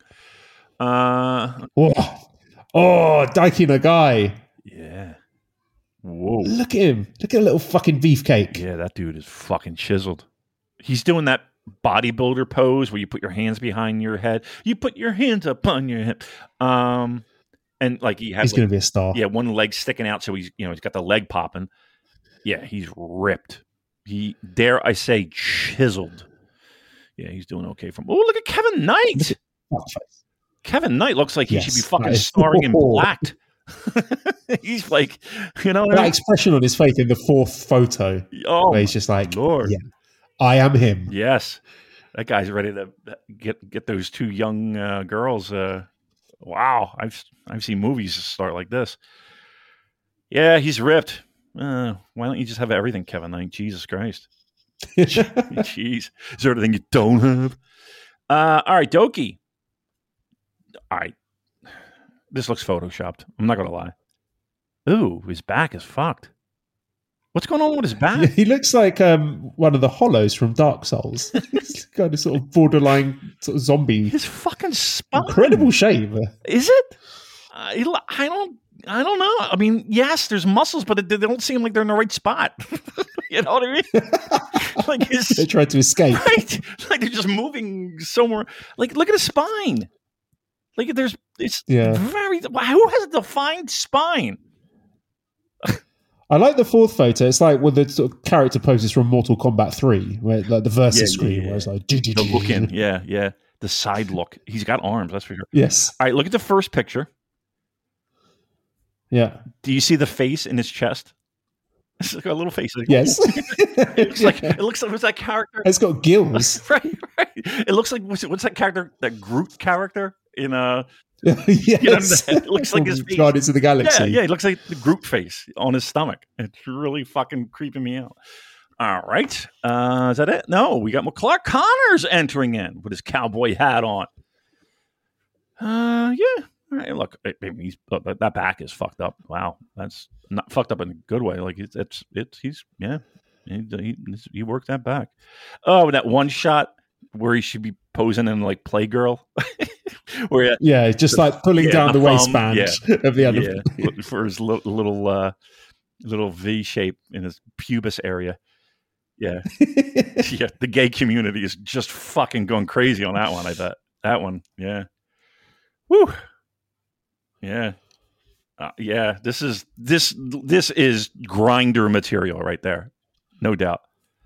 Uh, Oh, oh, Daiki Nagai. yeah. Whoa. Look at him. Look at a little fucking beefcake. Yeah, that dude is fucking chiseled. He's doing that bodybuilder pose where you put your hands behind your head. You put your hands up on your hip. Um, and like he has, He's like, going to be a star. yeah, one leg sticking out, so he's you know he's got the leg popping. Yeah, he's ripped. He dare I say chiseled. Yeah, he's doing okay. From oh, look at Kevin Knight. Fuckface. Kevin Knight looks like he should be Yes, fucking that is- starring in Blacked. He's like, you know, what I That mean? expression on his face in the fourth photo, Oh, where he's just like, Lord. yeah, I am him. Yes, that guy's ready to get get those two young uh, girls. Uh, wow, I've I've seen movies start like this. Yeah, he's ripped. Uh, why don't you just have everything, Kevin Knight? Jesus Christ, jeez, is there anything you don't have? Uh, all right, Doki. All right, this looks photoshopped. I'm not gonna lie. Ooh, his back is fucked. What's going on with his back? Yeah, he looks like um, one of the Hollows from Dark Souls. He's kind of sort of borderline sort of zombie. His fucking spine. Incredible shape. Is it? Uh, I don't. I don't know. I mean, yes, there's muscles, but they don't seem like they're in the right spot. You know what I mean? Like his, they tried to escape. Right? Like they're just moving somewhere. Like look at his spine. Like there's. It's yeah. very. Who has a defined spine? I like the fourth photo. It's like with the sort of character poses from Mortal Kombat three, where like the versus yeah, screen, yeah. where it's like the look in, yeah, yeah, the side look. He's got arms, that's for sure. Yes. All right, look at the first picture. Yeah. Do you see the face in his chest? It's like a little face. Yes. it looks like it looks like what's that character? It's got gills. right, right. It looks like what's, what's that character? That Groot character in uh yes. You know, it looks like his face. Guardians of the Galaxy. Yeah, yeah, it looks like the Groot face on his stomach. It's really fucking creeping me out. All right. Uh, is that it? No, we got Clark Connors entering in with his cowboy hat on. Uh, yeah. All right, look, I mean, he's, that back is fucked up. Wow. That's not fucked up in a good way. Like, it's, it's, it's he's, yeah, he, he, he worked that back. Oh, that one shot where he should be posing in like Playgirl. Where yeah, just like pulling yeah, down the, the waistband yeah. of the other yeah. for his little little, uh, little V shape in his pubis area. Yeah, yeah. The gay community is just fucking going crazy on that one. I bet that one. Yeah. Woo. Yeah. Uh, yeah. This is this this is grinder material right there, no doubt.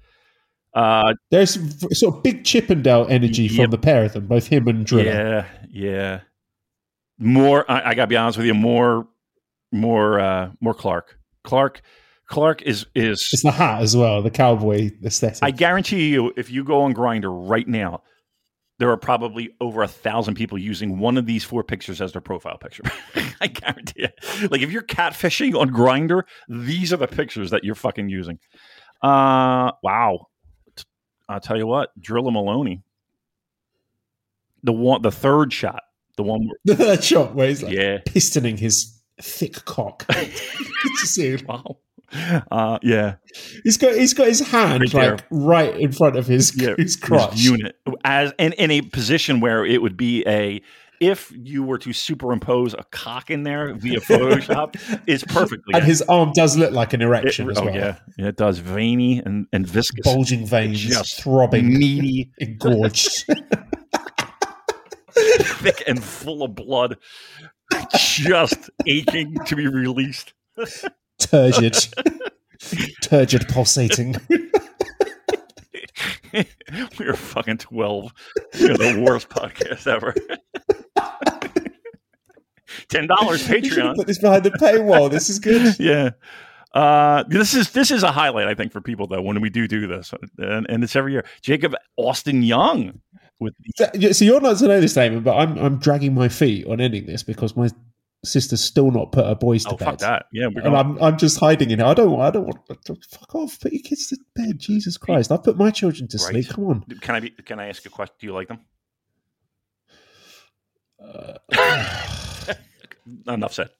Uh, There's sort of big Chippendale energy yep. from the pair of them, both him and Driller. Yeah, yeah. More, I, I gotta be honest with you. More, more, uh, more Clark. Clark, Clark is is. It's the hat as well, the cowboy aesthetic. I guarantee you, if you go on Grindr right now, there are probably over a thousand people using one of these four pictures as their profile picture. I guarantee it. Like if you're catfishing on Grindr, these are the pictures that you're fucking using. Uh, wow. I'll tell you what, Drilla Maloney, the one, the third shot, the one where, that shot where he's like yeah. pistoning his thick cock. Did you see it? Wow. Uh, yeah, he's got he's got his hand right like there. right in front of his, yeah, his crotch his unit, as and in a position where it would be a. If you were to superimpose a cock in there via Photoshop, it's perfectly. And his arm does look like an erection it, as oh, well. Yeah, yeah, it does. Veiny and, and viscous. Bulging veins, just throbbing, meaty, engorged. Thick and full of blood. Just aching to be released. Turgid. Turgid pulsating. We are fucking twelve. We're the worst podcast ever. Ten dollars Patreon. Put this behind the paywall. This is good. Yeah. Uh, this is this is a highlight, I think, for people though when we do do this, and, and it's every year. Jacob Austin Young with. The- so you're not to know this statement, but I'm I'm dragging my feet on ending this because my sister's still not put her boys to oh, bed. Fuck that! Yeah, we're and I'm I'm just hiding in it. I don't I don't want fuck off. Put your kids to bed. Jesus Christ! I put my children to right. sleep. Come on. Can I be? Can I ask a question? Do you like them? Uh, Enough said.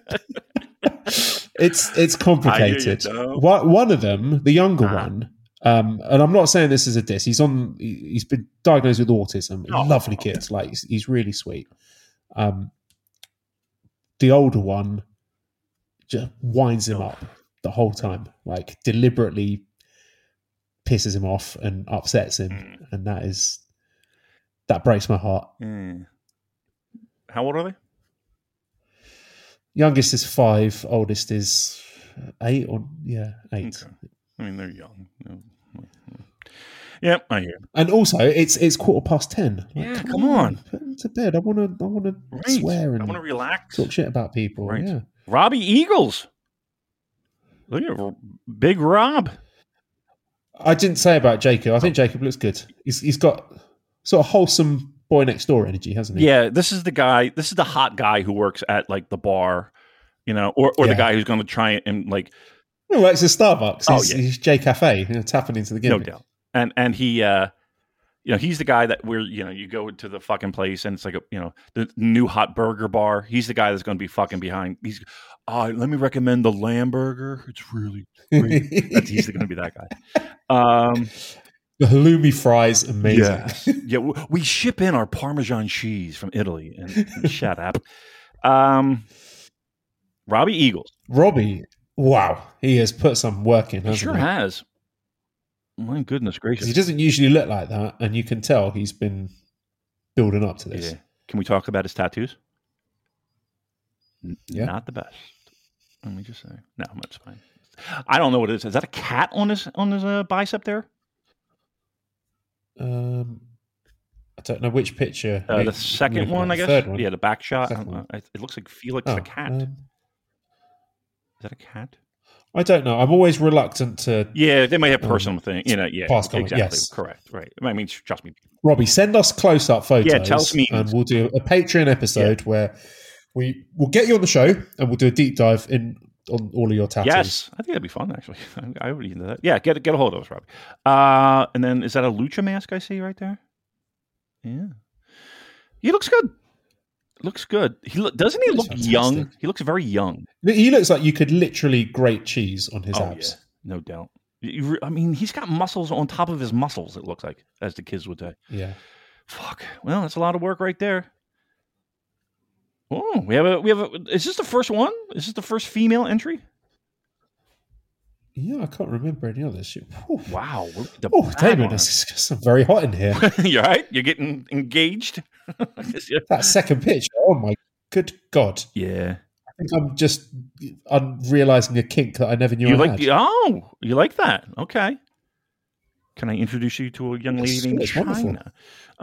it's it's complicated. One one of them, the younger uh-huh. one, um, and I'm not saying this as a diss. He's on. He's been diagnosed with autism. Oh. Lovely kid. Like he's, he's really sweet. Um, the older one just winds him up the whole time, like deliberately pisses him off and upsets him, mm. and that is that breaks my heart. Mm. How old are they? Youngest is five, oldest is eight, or yeah, eight. Okay. I mean, they're young. Yep, I hear. And also, it's it's quarter past ten. Like, yeah, come, come on. on, put them to bed. I want to, I want to right. swear and I want to relax, talk shit about people. Right. Yeah, Robbie Eagles. Look at Big Rob. I didn't say about Jacob. I think Jacob looks good. He's he's got sort of wholesome boy next door energy, hasn't he? Yeah, this is the guy. This is the hot guy who works at like the bar, you know, or or yeah. the guy who's going to try and like. He works at Starbucks. Oh, he's, yeah. he's J Cafe, you know, tapping into the gimmick. No doubt. And and he, uh, You know, he's the guy that where, you know, you go to the fucking place and it's like, a, you know, the new hot burger bar. He's the guy that's going to be fucking behind. He's, oh, let me recommend the lamb burger. It's really great. That's, he's going to be that guy. Um, the halloumi fries, amazing. Yeah. yeah. We ship in our Parmesan cheese from Italy. And, and shut up. Um, Robbie Eagles. Robbie, wow. He has put some work in, hasn't he? Sure he? has. My goodness gracious. He doesn't usually look like that, and you can tell he's been building up to this. Yeah. Can we talk about his tattoos? N- yeah. Not the best. Let me just say. No, that's fine. I don't know what it is. Is that a cat on his on his uh, bicep there? Um, I don't know which picture. Uh, the second one, I guess. Third one. Yeah, the back shot. Second It looks like Felix oh, the cat. Um, is that a cat? I don't know. I'm always reluctant to. Yeah, they might have personal um, thing. You know, yeah, past comment, exactly. Yes. Correct. Right. I mean, trust me. Robbie, send us close-up photos. Yeah, tell us me. And we'll do a Patreon episode yeah. where we will get you on the show and we'll do a deep dive in on all of your tattoos. Yes, I think that'd be fun. Actually, I would do that. Yeah, get get a hold of us, Robbie. Uh, and then is that a lucha mask I see right there? Yeah, he looks good. Looks good. He look, doesn't he look fantastic. young? He looks very young. He looks like you could literally grate cheese on his oh, abs. Yeah, no doubt. I mean, he's got muscles on top of his muscles. It looks like, as the kids would say. Yeah. Fuck. Well, that's a lot of work right there. Oh, we have a we have a. Is this the first one? Is this the first female entry? Yeah, I can't remember any others. Ooh. Wow. Oh, Damon, it's, it's very hot in here. You're right. You're getting engaged. That second picture. Oh my good God. Yeah. I think I'm just I'm realizing a kink that I never knew you I like had. The, oh, you like that? Okay. Can I introduce you to a young lady it's, named it's China?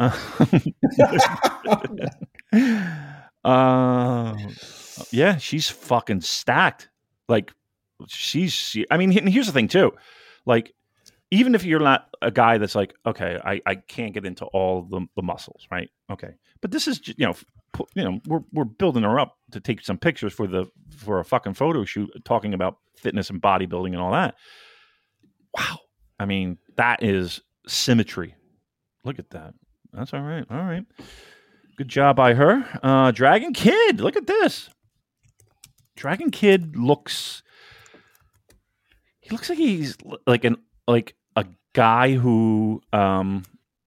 Uh, uh, yeah, she's fucking stacked. Like, she's. She, I mean, here's the thing too. Like, even if you're not a guy that's like, okay, I, I can't get into all the, the muscles, right? Okay, but this is, you know, you know, we're we're building her up to take some pictures for the for a fucking photo shoot, talking about fitness and bodybuilding and all that. Wow, I mean, that is symmetry. Look at that. That's all right. All right, good job by her. Uh, Dragon Kid, look at this. Dragon Kid looks. He looks like he's like an like a guy who um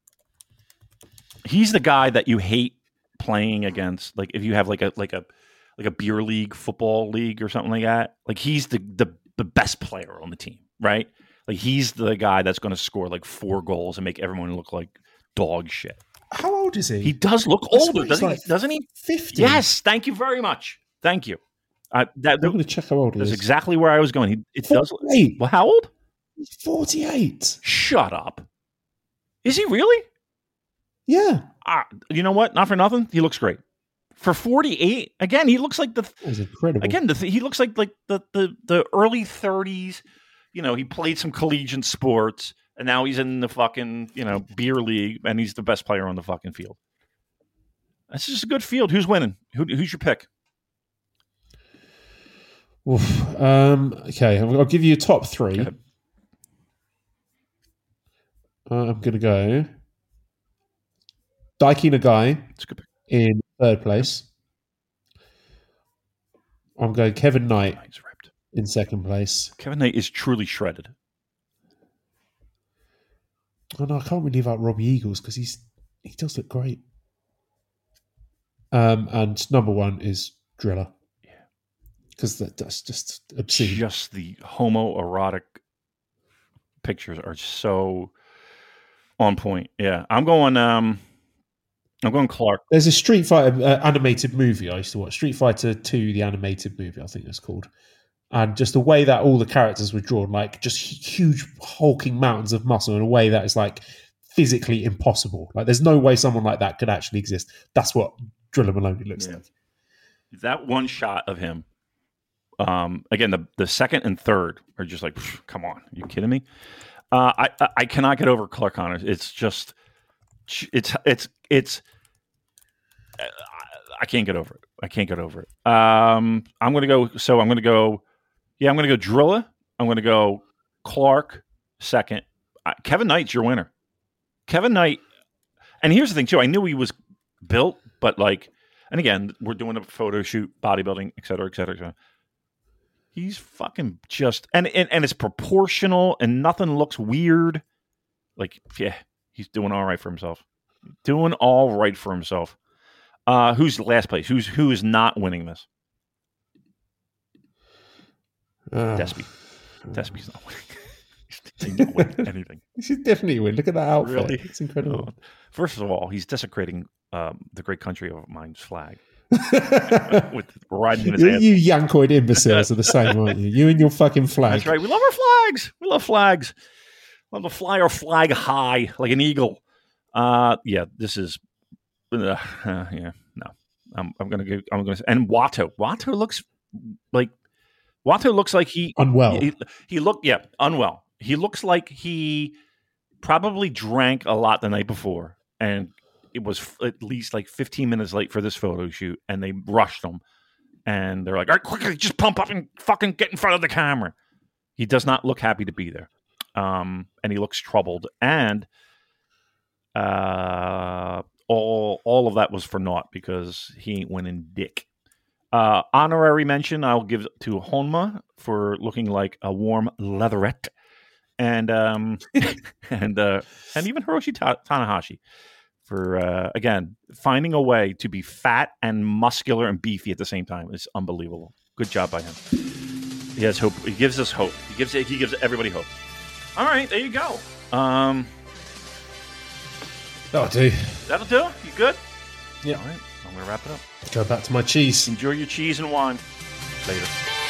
he's the guy that you hate playing against. Like if you have like a like a like a beer league, football league or something like that. Like he's the the, the best player on the team, right? Like he's the guy that's going to score like four goals and make everyone look like dog shit. How old is he? He does look older, doesn't like he? Doesn't he? fifty. Yes, thank you very much. Thank you. Uh, that, I'm going to check how old he that's is. That's exactly where I was going. He, it does. forty-eight. Well, how old? He's forty-eight. Shut up. Is he really? Yeah. Uh, you know what? Not for nothing. He looks great. For forty-eight, again, he looks like the. That was incredible. Again, the he looks like like the the the early thirties. You know, he played some collegiate sports, and now he's in the fucking you know beer league, and he's the best player on the fucking field. That's just a good field. Who's winning? Who, who's your pick? Oof. Um, okay, I'll give you a top three. Go uh, I'm going to go Daiki Nagai in third place. I'm going Kevin Knight He's ripped. in second place. Kevin Knight is truly shredded. Oh no, I can't really leave out Robbie Eagles because he's he does look great. Um, and number one is Driller. Because that, that's just obscene. Just the homoerotic pictures are so on point. Yeah, I'm going. Um, I'm going Clark. There's a Street Fighter uh, animated movie I used to watch. Street Fighter two, the animated movie, I think it's called. And just the way that all the characters were drawn, like just huge hulking mountains of muscle in a way that is like physically impossible. Like there's no way someone like that could actually exist. That's what Driller Maloney looks yeah. like. That one shot of him. Um, again, the, the second and third are just like, come on, are you kidding me? Uh, I, I I cannot get over Clark Connors. It's just, it's it's it's. I can't get over it. I can't get over it. Um, I'm gonna go. So I'm gonna go. Yeah, I'm gonna go Drilla. I'm gonna go Clark second. Uh, Kevin Knight's your winner. Kevin Knight. And here's the thing too. I knew he was built, but like, and again, we're doing a photo shoot, bodybuilding, et cetera, et cetera, et cetera. He's fucking just, and, and, and it's proportional and nothing looks weird. Like, yeah, he's doing all right for himself. Doing all right for himself. Uh, who's last place? Who's, who is not winning this? Uh, Despy. Despy's not winning. He didn't win anything. He should definitely win. Look at that outfit. Really? It's incredible. Oh. First of all, he's desecrating um, the great country of mine's flag. With riding in his you, ass. you Yankoid imbeciles are the same, aren't you? You and your fucking flag. That's right. We love our flags. We love flags. We love to fly our flag high like an eagle. Uh, yeah, this is. Uh, uh, yeah, no. I'm, I'm gonna go. I'm gonna. And Watto. Watto looks like. Watto looks like he unwell. He, he looked. Yeah, unwell. He looks like he probably drank a lot the night before, and it was f- at least like fifteen minutes late for this photo shoot, and they rushed him. And they're like, all right, quickly, just pump up and fucking get in front of the camera. He does not look happy to be there. Um, and he looks troubled. And uh, all all of that was for naught because he ain't winning dick. Uh, honorary mention I'll give to Honma for looking like a warm leatherette. And um, and uh, and even Hiroshi Ta- Tanahashi for, uh, again, finding a way to be fat and muscular and beefy at the same time. It's unbelievable. Good job by him. He has hope. He gives us hope. He gives he gives everybody hope. All right, there you go. Um, That'll do. That'll do? You good? Yeah. All right, I'm going to wrap it up. Go back to my cheese. Enjoy your cheese and wine. Later.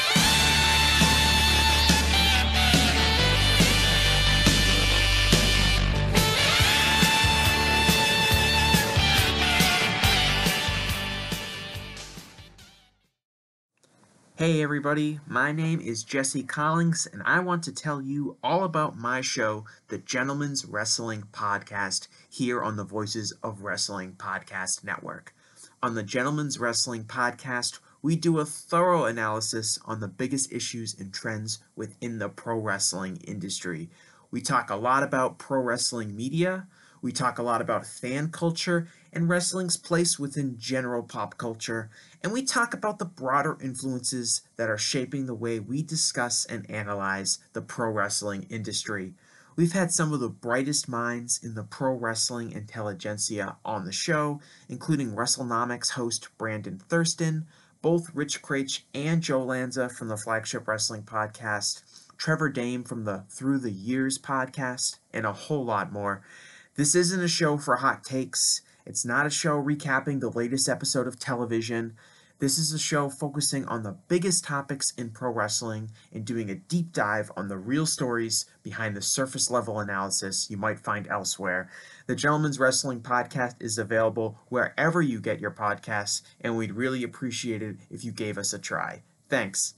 Hey everybody, my name is Jesse Collins, and I want to tell you all about my show, the Gentleman's Wrestling Podcast, here on the Voices of Wrestling Podcast Network. On the Gentleman's Wrestling Podcast, we do a thorough analysis on the biggest issues and trends within the pro wrestling industry. We talk a lot about pro wrestling media, we talk a lot about fan culture and wrestling's place within general pop culture, and we talk about the broader influences that are shaping the way we discuss and analyze the pro wrestling industry. We've had some of the brightest minds in the pro wrestling intelligentsia on the show, including WrestleNomics host Brandon Thurston, both Rich Craich and Joe Lanza from the Flagship Wrestling Podcast, Trevor Dame from the Through the Years podcast, and a whole lot more. This isn't a show for hot takes. It's not a show recapping the latest episode of television. This is a show focusing on the biggest topics in pro wrestling and doing a deep dive on the real stories behind the surface level analysis you might find elsewhere. The Gentleman's Wrestling Podcast is available wherever you get your podcasts, and we'd really appreciate it if you gave us a try. Thanks.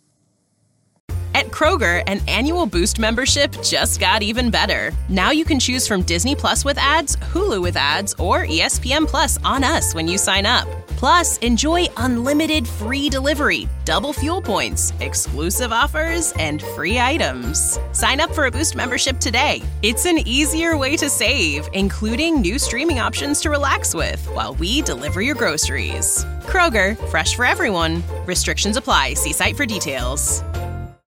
At Kroger, an annual Boost membership just got even better. Now you can choose from Disney Plus with ads, Hulu with ads, or E S P N Plus on us when you sign up. Plus, enjoy unlimited free delivery, double fuel points, exclusive offers, and free items. Sign up for a Boost membership today. It's an easier way to save, including new streaming options to relax with while we deliver your groceries. Kroger, fresh for everyone. Restrictions apply. See site for details.